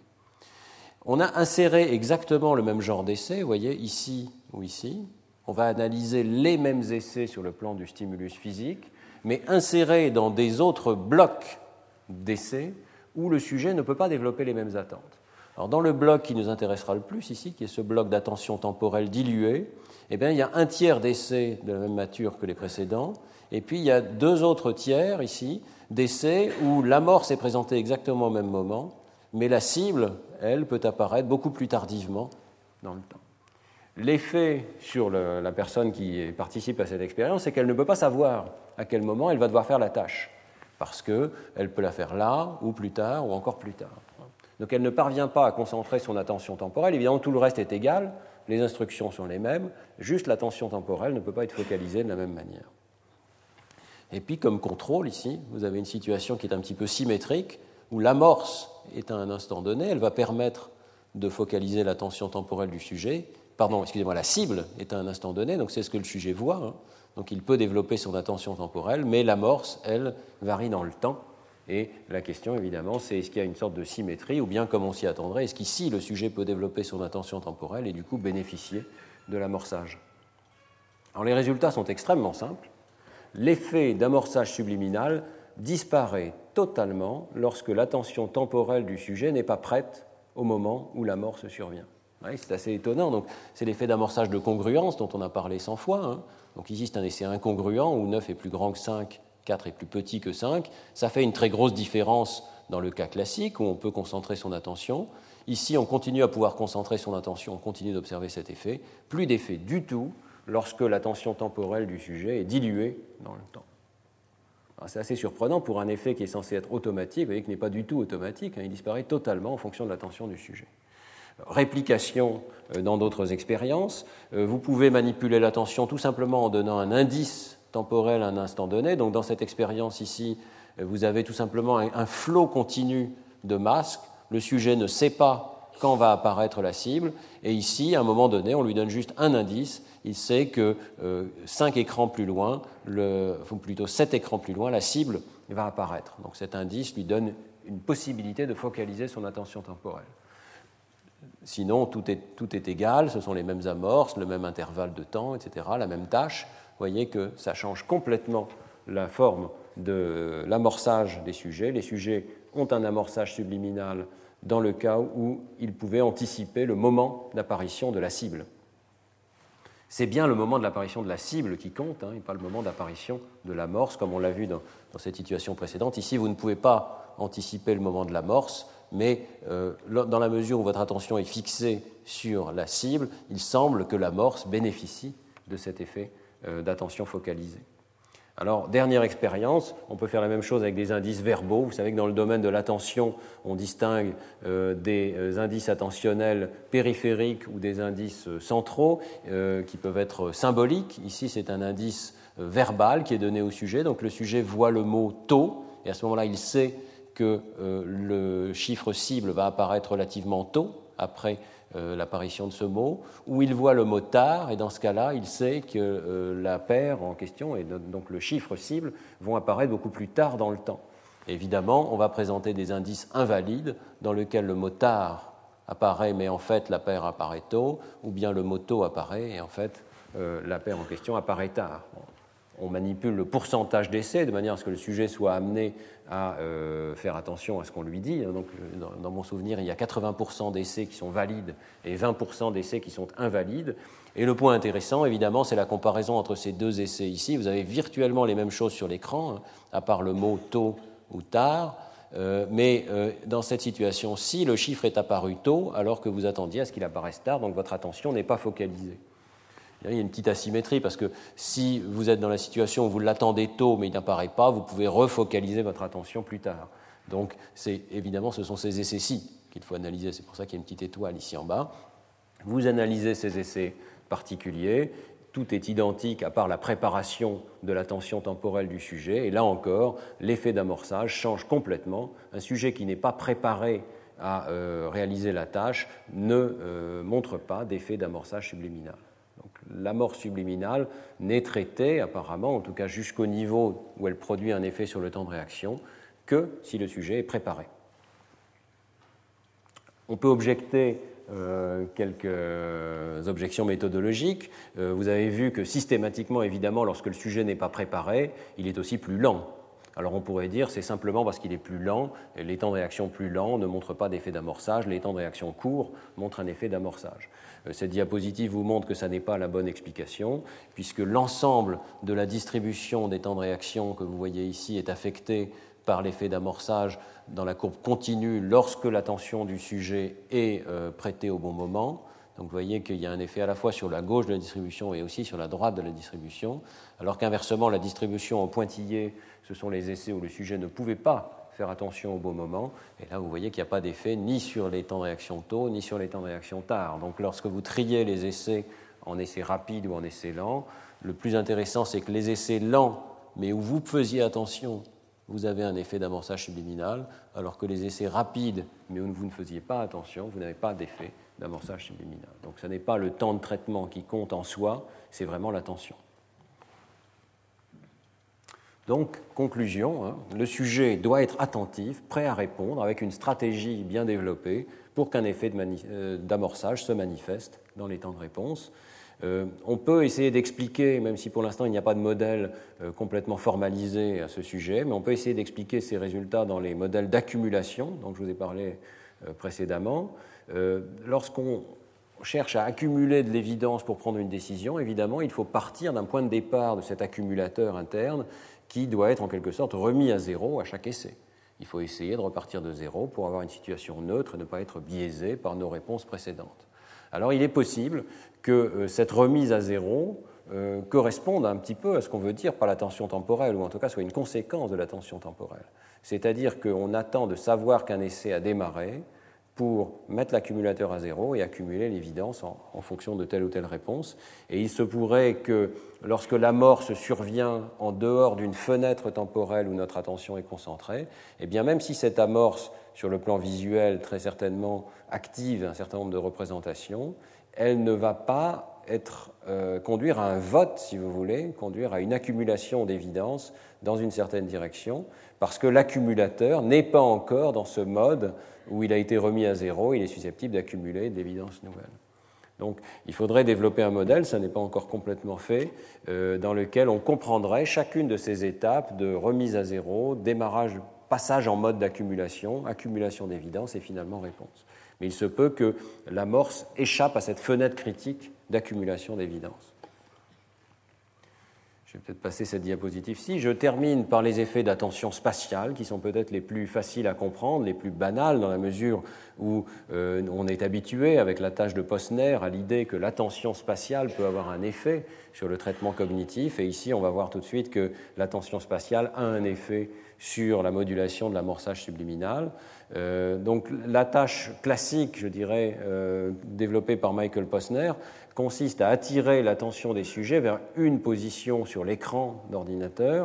On a inséré exactement le même genre d'essai, vous voyez, ici ou ici. On va analyser les mêmes essais sur le plan du stimulus physique, mais insérés dans des autres blocs d'essais où le sujet ne peut pas développer les mêmes attentes. Alors, dans le bloc qui nous intéressera le plus ici, qui est ce bloc d'attention temporelle diluée, eh bien, il y a un tiers d'essais de la même nature que les précédents, et puis il y a 2 autres tiers ici d'essais où l'amorce est présentée exactement au même moment, mais la cible, elle, peut apparaître beaucoup plus tardivement dans le temps. L'effet sur la personne qui participe à cette expérience, c'est qu'elle ne peut pas savoir à quel moment elle va devoir faire la tâche, parce qu'elle peut la faire là, ou plus tard, ou encore plus tard. Donc elle ne parvient pas à concentrer son attention temporelle. Évidemment, tout le reste est égal, les instructions sont les mêmes, juste l'attention temporelle ne peut pas être focalisée de la même manière. Et puis, comme contrôle, ici, vous avez une situation qui est un petit peu symétrique, où l'amorce est à un instant donné, elle va permettre de focaliser l'attention temporelle du sujet. La cible est à un instant donné, donc c'est ce que le sujet voit, hein. Donc il peut développer son attention temporelle, mais l'amorce, elle, varie dans le temps. Et la question, évidemment, c'est est-ce qu'il y a une sorte de symétrie, ou bien, comme on s'y attendrait, est-ce qu'ici, le sujet peut développer son attention temporelle et du coup bénéficier de l'amorçage? Alors les résultats sont extrêmement simples. L'effet d'amorçage subliminal disparaît totalement lorsque l'attention temporelle du sujet n'est pas prête au moment où l'amorce survient. Oui, c'est assez étonnant. Donc, c'est l'effet d'amorçage de congruence dont on a parlé 100 fois. Hein. Donc ici, c'est un essai incongruent où 9 est plus grand que 5, 4 est plus petit que 5. Ça fait une très grosse différence dans le cas classique où on peut concentrer son attention. Ici, on continue à pouvoir concentrer son attention, on continue d'observer cet effet. Plus d'effet du tout lorsque l'attention temporelle du sujet est diluée dans le temps. Alors, c'est assez surprenant pour un effet qui est censé être automatique, vous voyez qu'il n'est pas du tout automatique, hein, il disparaît totalement en fonction de l'attention du sujet. Réplication dans d'autres expériences, vous pouvez manipuler l'attention tout simplement en donnant un indice temporel à un instant donné. Donc dans cette expérience ici, vous avez tout simplement un flot continu de masques. Le sujet ne sait pas quand va apparaître la cible. Et ici, à un moment donné, on lui donne juste un indice. Il sait que 5 écrans plus loin, ou plutôt 7 écrans plus loin, la cible va apparaître. Donc cet indice lui donne une possibilité de focaliser son attention temporelle. Sinon, tout est égal, ce sont les mêmes amorces, le même intervalle de temps, etc., la même tâche. Vous voyez que ça change complètement la forme de l'amorçage des sujets. Les sujets ont un amorçage subliminal dans le cas où ils pouvaient anticiper le moment d'apparition de la cible. C'est bien le moment de l'apparition de la cible qui compte, et pas le moment d'apparition de l'amorce, comme on l'a vu dans cette situation précédente. Ici, vous ne pouvez pas anticiper le moment de l'amorce, mais dans la mesure où votre attention est fixée sur la cible, il semble que l'amorce bénéficie de cet effet d'attention focalisée. Alors, dernière expérience, on peut faire la même chose avec des indices verbaux. Vous savez que dans le domaine de l'attention, on distingue des indices attentionnels périphériques ou des indices centraux qui peuvent être symboliques. Ici, c'est un indice verbal qui est donné au sujet. Donc le sujet voit le mot tôt, et à ce moment-là, il sait que le chiffre cible va apparaître relativement tôt après l'apparition de ce mot, ou il voit le mot tard, et dans ce cas-là, il sait que la paire en question, et donc le chiffre cible, vont apparaître beaucoup plus tard dans le temps. Et évidemment, on va présenter des indices invalides dans lesquels le mot tard apparaît, mais en fait la paire apparaît tôt, ou bien le mot tôt apparaît, et en fait la paire en question apparaît tard. On manipule le pourcentage d'essais de manière à ce que le sujet soit amené à faire attention à ce qu'on lui dit. Donc, dans mon souvenir, il y a 80% d'essais qui sont valides et 20% d'essais qui sont invalides. Et le point intéressant, évidemment, c'est la comparaison entre ces deux essais ici. Vous avez virtuellement les mêmes choses sur l'écran, à part le mot tôt ou tard. Mais dans cette situation-ci, le chiffre est apparu tôt alors que vous attendiez à ce qu'il apparaisse tard, donc votre attention n'est pas focalisée. Il y a une petite asymétrie parce que si vous êtes dans la situation où vous l'attendez tôt mais il n'apparaît pas, vous pouvez refocaliser votre attention plus tard. Donc évidemment ce sont ces essais-ci qu'il faut analyser, c'est pour ça qu'il y a une petite étoile ici en bas. Vous analysez ces essais particuliers, tout est identique à part la préparation de l'attention temporelle du sujet, et là encore l'effet d'amorçage change complètement. Un sujet qui n'est pas préparé à réaliser la tâche ne montre pas d'effet d'amorçage subliminal. L'amorce subliminale n'est traitée, apparemment, en tout cas jusqu'au niveau où elle produit un effet sur le temps de réaction, que si le sujet est préparé. On peut objecter quelques objections méthodologiques. Vous avez vu que systématiquement, évidemment, lorsque le sujet n'est pas préparé, il est aussi plus lent. Alors on pourrait dire c'est simplement parce qu'il est plus lent, et les temps de réaction plus lents ne montrent pas d'effet d'amorçage, les temps de réaction courts montrent un effet d'amorçage. Cette diapositive vous montre que ça n'est pas la bonne explication, puisque l'ensemble de la distribution des temps de réaction que vous voyez ici est affecté par l'effet d'amorçage dans la courbe continue lorsque l'attention du sujet est prêtée au bon moment. Donc vous voyez qu'il y a un effet à la fois sur la gauche de la distribution et aussi sur la droite de la distribution, alors qu'inversement, la distribution en pointillé, ce sont les essais où le sujet ne pouvait pas faire attention au bon moment, et là vous voyez qu'il n'y a pas d'effet ni sur les temps de réaction tôt, ni sur les temps de réaction tard. Donc lorsque vous triez les essais en essais rapides ou en essais lents, le plus intéressant c'est que les essais lents, mais où vous faisiez attention, vous avez un effet d'amorçage subliminal, alors que les essais rapides, mais où vous ne faisiez pas attention, vous n'avez pas d'effet d'amorçage subliminal. Donc ce n'est pas le temps de traitement qui compte en soi, c'est vraiment l'attention. Donc, conclusion, le sujet doit être attentif, prêt à répondre, avec une stratégie bien développée pour qu'un effet d'amorçage se manifeste dans les temps de réponse. On peut essayer d'expliquer, même si pour l'instant il n'y a pas de modèle complètement formalisé à ce sujet, mais on peut essayer d'expliquer ces résultats dans les modèles d'accumulation dont je vous ai parlé précédemment. Lorsqu'on cherche à accumuler de l'évidence pour prendre une décision, évidemment, il faut partir d'un point de départ de cet accumulateur interne qui doit être en quelque sorte remis à zéro à chaque essai. Il faut essayer de repartir de zéro pour avoir une situation neutre et ne pas être biaisé par nos réponses précédentes. Alors il est possible que cette remise à zéro corresponde un petit peu à ce qu'on veut dire par la tension temporelle, ou en tout cas soit une conséquence de la tension temporelle. C'est-à-dire qu'on attend de savoir qu'un essai a démarré pour mettre l'accumulateur à zéro et accumuler l'évidence en fonction de telle ou telle réponse. Et il se pourrait que lorsque l'amorce survient en dehors d'une fenêtre temporelle où notre attention est concentrée, eh bien même si cette amorce, sur le plan visuel, très certainement active un certain nombre de représentations, elle ne va pas conduire à un vote, si vous voulez, conduire à une accumulation d'évidence dans une certaine direction, parce que l'accumulateur n'est pas encore dans ce mode où il a été remis à zéro, il est susceptible d'accumuler d'évidences nouvelles. Donc il faudrait développer un modèle, ça n'est pas encore complètement fait, dans lequel on comprendrait chacune de ces étapes de remise à zéro, démarrage, passage en mode d'accumulation, accumulation d'évidences et finalement réponse. Mais il se peut que l'amorce échappe à cette fenêtre critique d'accumulation d'évidences. Je vais peut-être passer cette diapositive-ci. Je termine par les effets d'attention spatiale, qui sont peut-être les plus faciles à comprendre, les plus banals, dans la mesure où on est habitué, avec la tâche de Posner, à l'idée que l'attention spatiale peut avoir un effet sur le traitement cognitif. Et ici, on va voir tout de suite que l'attention spatiale a un effet sur la modulation de l'amorçage subliminal. Donc la tâche classique, je dirais, développée par Michael Posner, consiste à attirer l'attention des sujets vers une position sur l'écran d'ordinateur,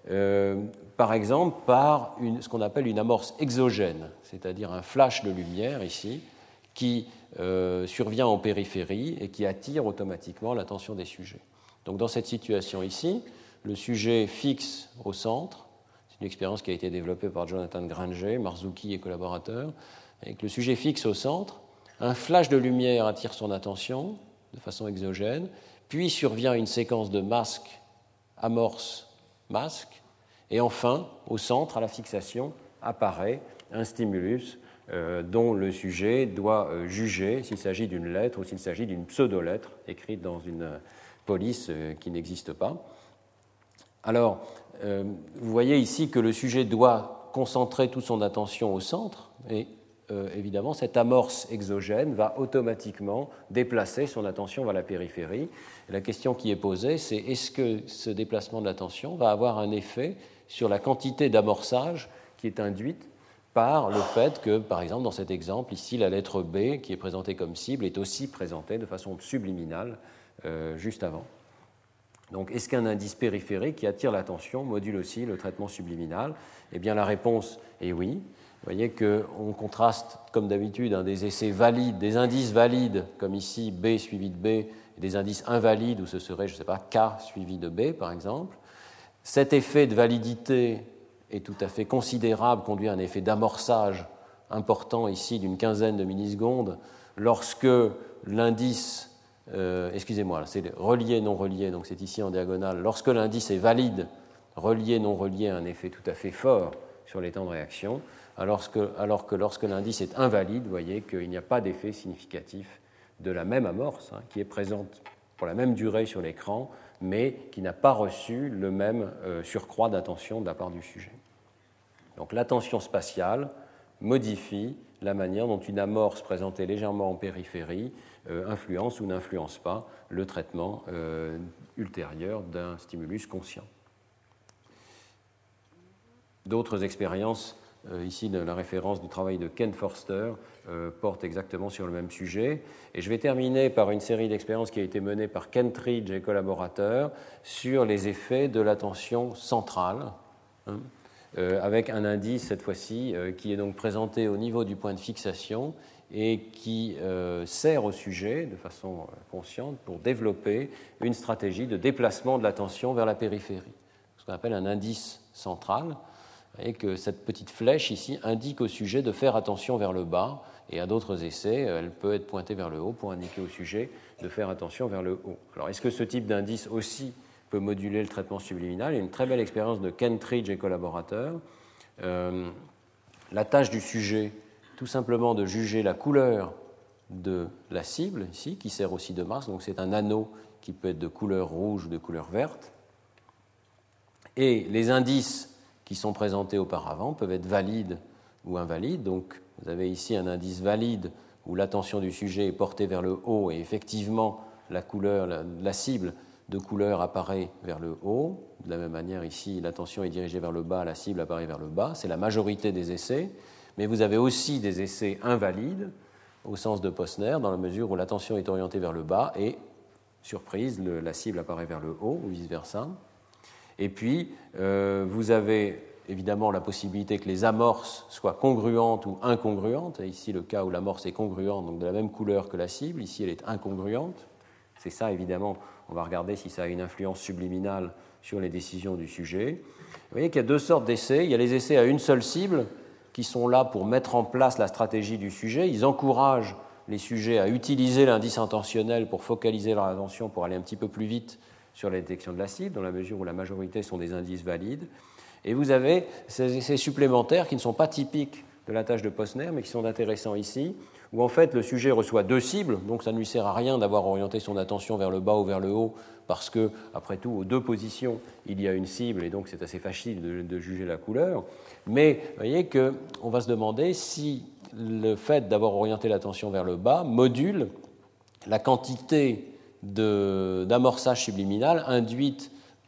par exemple par ce qu'on appelle une amorce exogène, c'est-à-dire un flash de lumière ici, qui survient en périphérie et qui attire automatiquement l'attention des sujets. Donc dans cette situation ici, le sujet fixe au centre. C'est une expérience qui a été développée par Jonathan Granger, Marzuki et collaborateurs. Avec le sujet fixe au centre, un flash de lumière attire son attention de façon exogène, puis survient une séquence de masque, amorce, masque, et enfin, au centre, à la fixation, apparaît un stimulus dont le sujet doit juger s'il s'agit d'une lettre ou s'il s'agit d'une pseudo-lettre écrite dans une police qui n'existe pas. Alors, vous voyez ici que le sujet doit concentrer toute son attention au centre et évidemment, cette amorce exogène va automatiquement déplacer son attention vers la périphérie. Et la question qui est posée, c'est est-ce que ce déplacement de l'attention va avoir un effet sur la quantité d'amorçage qui est induite par le fait que, par exemple, dans cet exemple, ici, la lettre B, qui est présentée comme cible, est aussi présentée de façon subliminale juste avant. Donc, est-ce qu'un indice périphérique qui attire l'attention module aussi le traitement subliminal ? Eh bien, la réponse est oui. Vous voyez qu'on contraste, comme d'habitude, des essais valides, des indices valides, comme ici B suivi de B, et des indices invalides, où ce serait, je ne sais pas, K suivi de B, par exemple. Cet effet de validité est tout à fait considérable, conduit à un effet d'amorçage important ici d'une quinzaine de millisecondes, lorsque l'indice, c'est relié, non relié, donc c'est ici en diagonale, lorsque l'indice est valide, relié, non relié, a un effet tout à fait fort sur les temps de réaction, alors que lorsque l'indice est invalide, vous voyez qu'il n'y a pas d'effet significatif de la même amorce, qui est présente pour la même durée sur l'écran, mais qui n'a pas reçu le même surcroît d'attention de la part du sujet. Donc l'attention spatiale modifie la manière dont une amorce présentée légèrement en périphérie influence ou n'influence pas le traitement ultérieur d'un stimulus conscient. D'autres expériences, ici la référence du travail de Ken Forster, porte exactement sur le même sujet. Et je vais terminer par une série d'expériences qui a été menée par Kentridge et collaborateurs sur les effets de l'attention centrale, avec un indice cette fois-ci qui est donc présenté au niveau du point de fixation et qui sert au sujet de façon consciente pour développer une stratégie de déplacement de l'attention vers la périphérie, ce qu'on appelle un indice central. Vous voyez que cette petite flèche ici indique au sujet de faire attention vers le bas, et à d'autres essais, elle peut être pointée vers le haut pour indiquer au sujet de faire attention vers le haut. Alors, est-ce que ce type d'indice aussi peut moduler le traitement subliminal ? Il y a une très belle expérience de Kentridge et collaborateurs. La tâche du sujet, tout simplement de juger la couleur de la cible, ici, qui sert aussi de masque, donc c'est un anneau qui peut être de couleur rouge ou de couleur verte. Et les indices qui sont présentés auparavant peuvent être valides ou invalides. Donc, vous avez ici un indice valide où l'attention du sujet est portée vers le haut et effectivement la cible de couleur apparaît vers le haut. De la même manière, ici, l'attention est dirigée vers le bas, la cible apparaît vers le bas. C'est la majorité des essais. Mais vous avez aussi des essais invalides au sens de Posner, dans la mesure où l'attention est orientée vers le bas et, surprise, la cible apparaît vers le haut ou vice-versa. Et puis, vous avez évidemment la possibilité que les amorces soient congruentes ou incongruentes. Et ici, le cas où l'amorce est congruente, donc de la même couleur que la cible. Ici, elle est incongruente. C'est ça, évidemment, on va regarder si ça a une influence subliminale sur les décisions du sujet. Vous voyez qu'il y a deux sortes d'essais. Il y a les essais à une seule cible qui sont là pour mettre en place la stratégie du sujet. Ils encouragent les sujets à utiliser l'indice intentionnel pour focaliser leur attention, pour aller un petit peu plus vite sur la détection de la cible, dans la mesure où la majorité sont des indices valides. Et vous avez ces essais supplémentaires qui ne sont pas typiques de la tâche de Posner, mais qui sont intéressants ici, où en fait le sujet reçoit deux cibles, donc ça ne lui sert à rien d'avoir orienté son attention vers le bas ou vers le haut, parce que, après tout, aux deux positions, il y a une cible, et donc c'est assez facile de juger la couleur. Mais vous voyez qu'on va se demander si le fait d'avoir orienté l'attention vers le bas module la quantité d'amorçage subliminal induite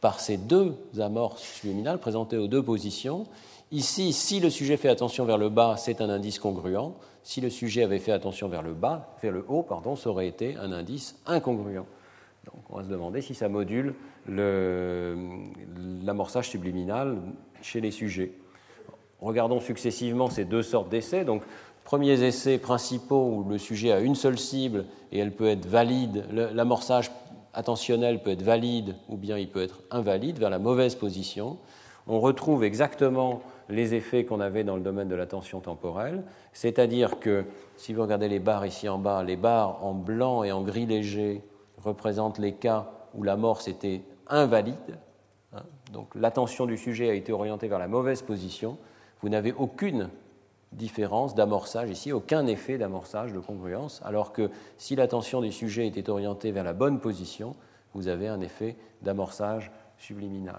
par ces deux amorces subliminales présentées aux deux positions. Ici, si le sujet fait attention vers le bas, c'est un indice congruent. Si le sujet avait fait attention vers le haut, ça aurait été un indice incongruent. Donc on va se demander si ça module l'amorçage subliminal chez les sujets. Regardons successivement ces deux sortes d'essais. Donc, premiers essais principaux où le sujet a une seule cible et elle peut être valide, l'amorçage attentionnel peut être valide ou bien il peut être invalide vers la mauvaise position. On retrouve exactement les effets qu'on avait dans le domaine de l'attention temporelle, c'est-à-dire que, si vous regardez les barres ici en bas, les barres en blanc et en gris léger représentent les cas où l'amorce était invalide. Donc l'attention du sujet a été orientée vers la mauvaise position. Vous n'avez aucune différence d'amorçage ici, aucun effet d'amorçage de congruence, alors que si l'attention du sujet était orientée vers la bonne position, vous avez un effet d'amorçage subliminal.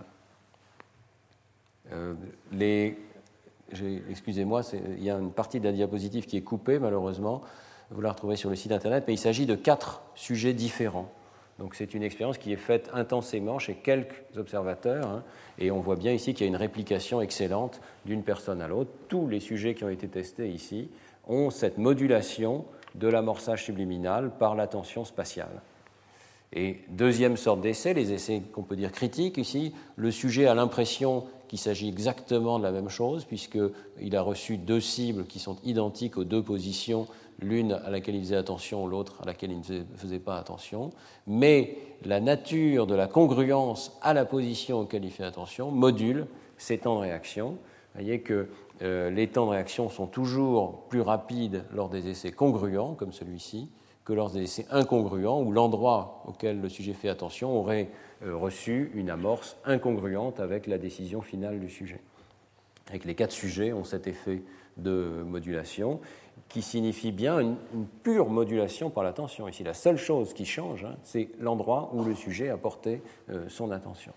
Excusez-moi, il y a une partie de la diapositive qui est coupée, malheureusement. Vous la retrouvez sur le site internet, mais il s'agit de 4 sujets différents. Donc c'est une expérience qui est faite intensément chez quelques observateurs, et on voit bien ici qu'il y a une réplication excellente d'une personne à l'autre. Tous les sujets qui ont été testés ici ont cette modulation de l'amorçage subliminal par l'attention spatiale. Et deuxième sorte d'essai, les essais qu'on peut dire critiques ici, le sujet a l'impression qu'il s'agit exactement de la même chose puisqu'il a reçu deux cibles qui sont identiques aux deux positions, l'une à laquelle il faisait attention, l'autre à laquelle il ne faisait pas attention, mais la nature de la congruence à la position auquel il fait attention module ces temps de réaction. Vous voyez que les temps de réaction sont toujours plus rapides lors des essais congruents, comme celui-ci, que lors des essais incongruents, où l'endroit auquel le sujet fait attention aurait reçu une amorce incongruente avec la décision finale du sujet. Et que les 4 sujets ont cet effet de modulation qui signifie bien une pure modulation par l'attention. Ici, la seule chose qui change, c'est l'endroit où le sujet a porté son attention.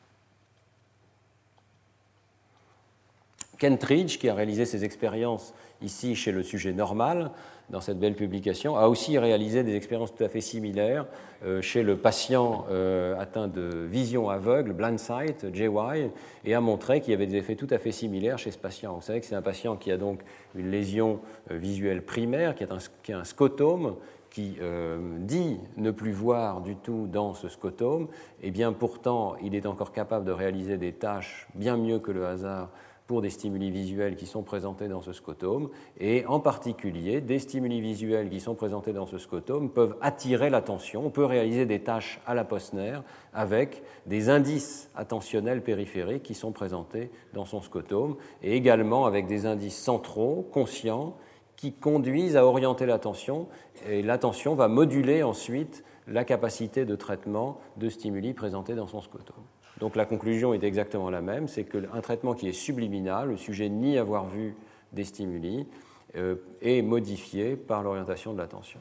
Kentridge, qui a réalisé ses expériences ici chez le sujet normal, dans cette belle publication, a aussi réalisé des expériences tout à fait similaires chez le patient atteint de vision aveugle, blind sight, JY, et a montré qu'il y avait des effets tout à fait similaires chez ce patient. Vous savez que c'est un patient qui a donc une lésion visuelle primaire, qui a un scotome, qui dit ne plus voir du tout dans ce scotome, et bien pourtant il est encore capable de réaliser des tâches bien mieux que le hasard pour des stimuli visuels qui sont présentés dans ce scotome, et en particulier, des stimuli visuels qui sont présentés dans ce scotome peuvent attirer l'attention. On peut réaliser des tâches à la Posner avec des indices attentionnels périphériques qui sont présentés dans son scotome, et également avec des indices centraux, conscients, qui conduisent à orienter l'attention, et l'attention va moduler ensuite la capacité de traitement de stimuli présentés dans son scotome. Donc la conclusion est exactement la même, c'est qu'un traitement qui est subliminal, le sujet nie avoir vu des stimuli, est modifié par l'orientation de l'attention.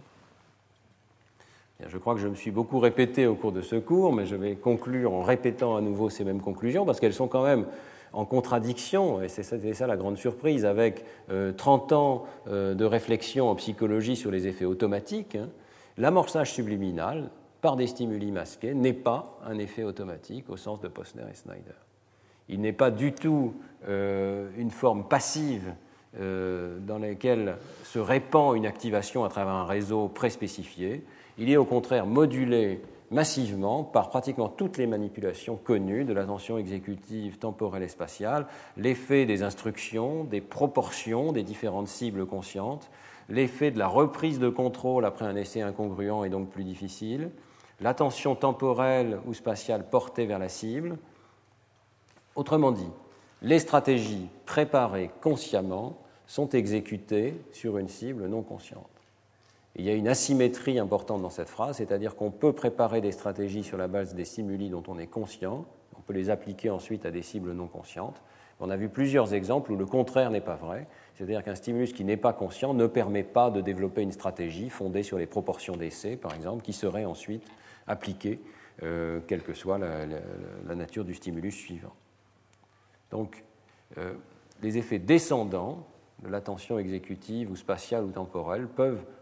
Je crois que je me suis beaucoup répété au cours de ce cours, mais je vais conclure en répétant à nouveau ces mêmes conclusions, parce qu'elles sont quand même en contradiction, et c'est ça la grande surprise, avec 30 ans de réflexion en psychologie sur les effets automatiques. L'amorçage subliminal par des stimuli masqués n'est pas un effet automatique au sens de Posner et Snyder. Il n'est pas du tout une forme passive dans laquelle se répand une activation à travers un réseau préspécifié. Il est au contraire modulé massivement par pratiquement toutes les manipulations connues de l'attention exécutive temporelle et spatiale, l'effet des instructions, des proportions des différentes cibles conscientes, l'effet de la reprise de contrôle après un essai incongruent est donc plus difficile, l'attention temporelle ou spatiale portée vers la cible. Autrement dit, les stratégies préparées consciemment sont exécutées sur une cible non consciente. Il y a une asymétrie importante dans cette phrase, c'est-à-dire qu'on peut préparer des stratégies sur la base des stimuli dont on est conscient, on peut les appliquer ensuite à des cibles non conscientes. On a vu plusieurs exemples où le contraire n'est pas vrai, c'est-à-dire qu'un stimulus qui n'est pas conscient ne permet pas de développer une stratégie fondée sur les proportions d'essai, par exemple, qui serait ensuite appliquée, quelle que soit la nature du stimulus suivant. Donc, les effets descendants de l'attention exécutive ou spatiale ou temporelle peuvent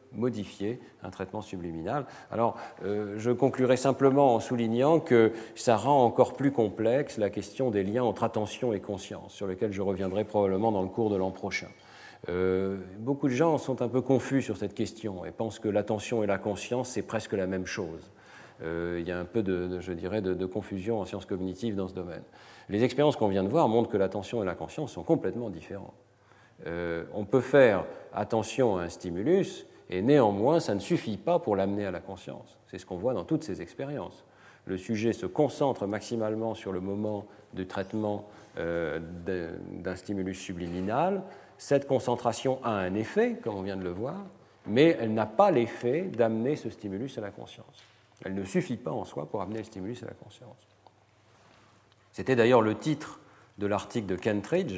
modifier un traitement subliminal. Alors, je conclurai simplement en soulignant que ça rend encore plus complexe la question des liens entre attention et conscience, sur lesquels je reviendrai probablement dans le cours de l'an prochain. Beaucoup de gens sont un peu confus sur cette question et pensent que l'attention et la conscience, c'est presque la même chose. Il y a un peu de confusion en sciences cognitives dans ce domaine. Les expériences qu'on vient de voir montrent que l'attention et la conscience sont complètement différents. On peut faire attention à un stimulus et néanmoins, ça ne suffit pas pour l'amener à la conscience. C'est ce qu'on voit dans toutes ces expériences. Le sujet se concentre maximalement sur le moment du traitement d'un stimulus subliminal. Cette concentration a un effet, comme on vient de le voir, mais elle n'a pas l'effet d'amener ce stimulus à la conscience. Elle ne suffit pas en soi pour amener le stimulus à la conscience. C'était d'ailleurs le titre de l'article de Kentridge,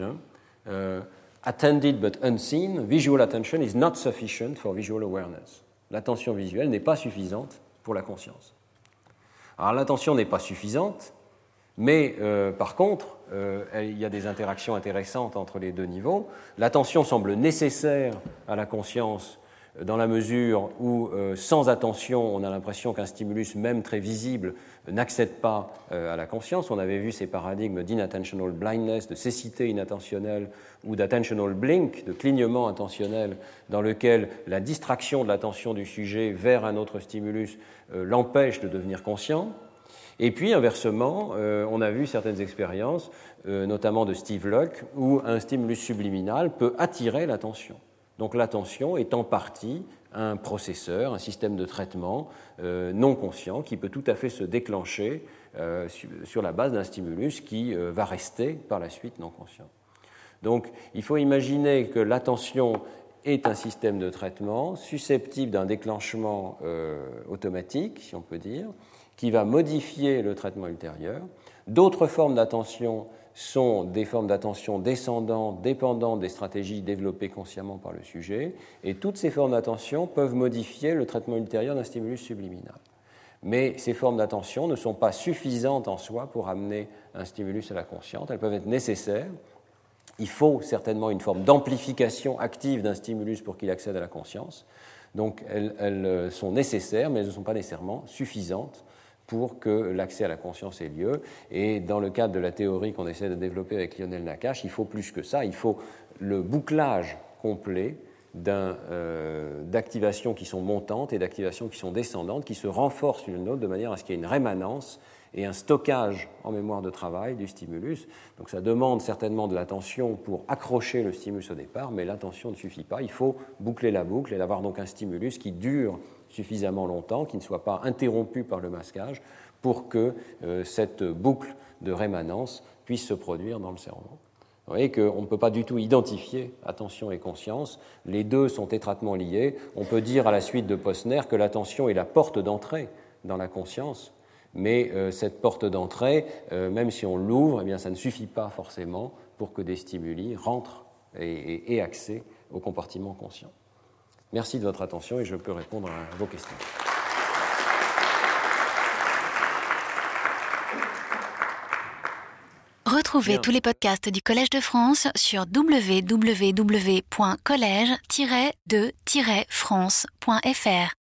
Attended but unseen, visual attention is not sufficient for visual awareness. L'attention visuelle n'est pas suffisante pour la conscience. Alors l'attention n'est pas suffisante, mais par contre, il y a des interactions intéressantes entre les deux niveaux. L'attention semble nécessaire à la conscience dans la mesure où, sans attention, on a l'impression qu'un stimulus, même très visible, n'accède pas à la conscience. On avait vu ces paradigmes d'inattentional blindness, de cécité inattentionnelle, ou d'attentional blink, de clignement intentionnel, dans lequel la distraction de l'attention du sujet vers un autre stimulus l'empêche de devenir conscient. Et puis, inversement, on a vu certaines expériences, notamment de Steve Luck, où un stimulus subliminal peut attirer l'attention. Donc l'attention est en partie un processeur, un système de traitement non conscient qui peut tout à fait se déclencher sur la base d'un stimulus qui va rester par la suite non conscient. Donc il faut imaginer que l'attention est un système de traitement susceptible d'un déclenchement automatique, si on peut dire, qui va modifier le traitement ultérieur. D'autres formes d'attention sont des formes d'attention descendantes, dépendantes des stratégies développées consciemment par le sujet, et toutes ces formes d'attention peuvent modifier le traitement ultérieur d'un stimulus subliminal. Mais ces formes d'attention ne sont pas suffisantes en soi pour amener un stimulus à la conscience, elles peuvent être nécessaires. Il faut certainement une forme d'amplification active d'un stimulus pour qu'il accède à la conscience. Donc elles sont nécessaires, mais elles ne sont pas nécessairement suffisantes pour que l'accès à la conscience ait lieu. Et dans le cadre de la théorie qu'on essaie de développer avec Lionel Nakache, il faut plus que ça, il faut le bouclage complet d'activations qui sont montantes et d'activations qui sont descendantes, qui se renforcent l'une l'autre de manière à ce qu'il y ait une rémanence et un stockage en mémoire de travail du stimulus. Donc ça demande certainement de l'attention pour accrocher le stimulus au départ, mais l'attention ne suffit pas. Il faut boucler la boucle et avoir donc un stimulus qui dure suffisamment longtemps, qui ne soit pas interrompu par le masquage, pour que cette boucle de rémanence puisse se produire dans le cerveau. Vous voyez qu'on ne peut pas du tout identifier attention et conscience. Les deux sont étroitement liés. On peut dire à la suite de Posner que l'attention est la porte d'entrée dans la conscience, mais cette porte d'entrée, même si on l'ouvre, eh bien, ça ne suffit pas forcément pour que des stimuli rentrent et aient accès au compartiment conscient. Merci de votre attention et je peux répondre à vos questions. Retrouvez tous les podcasts du Collège de France sur www.collège-de-france.fr.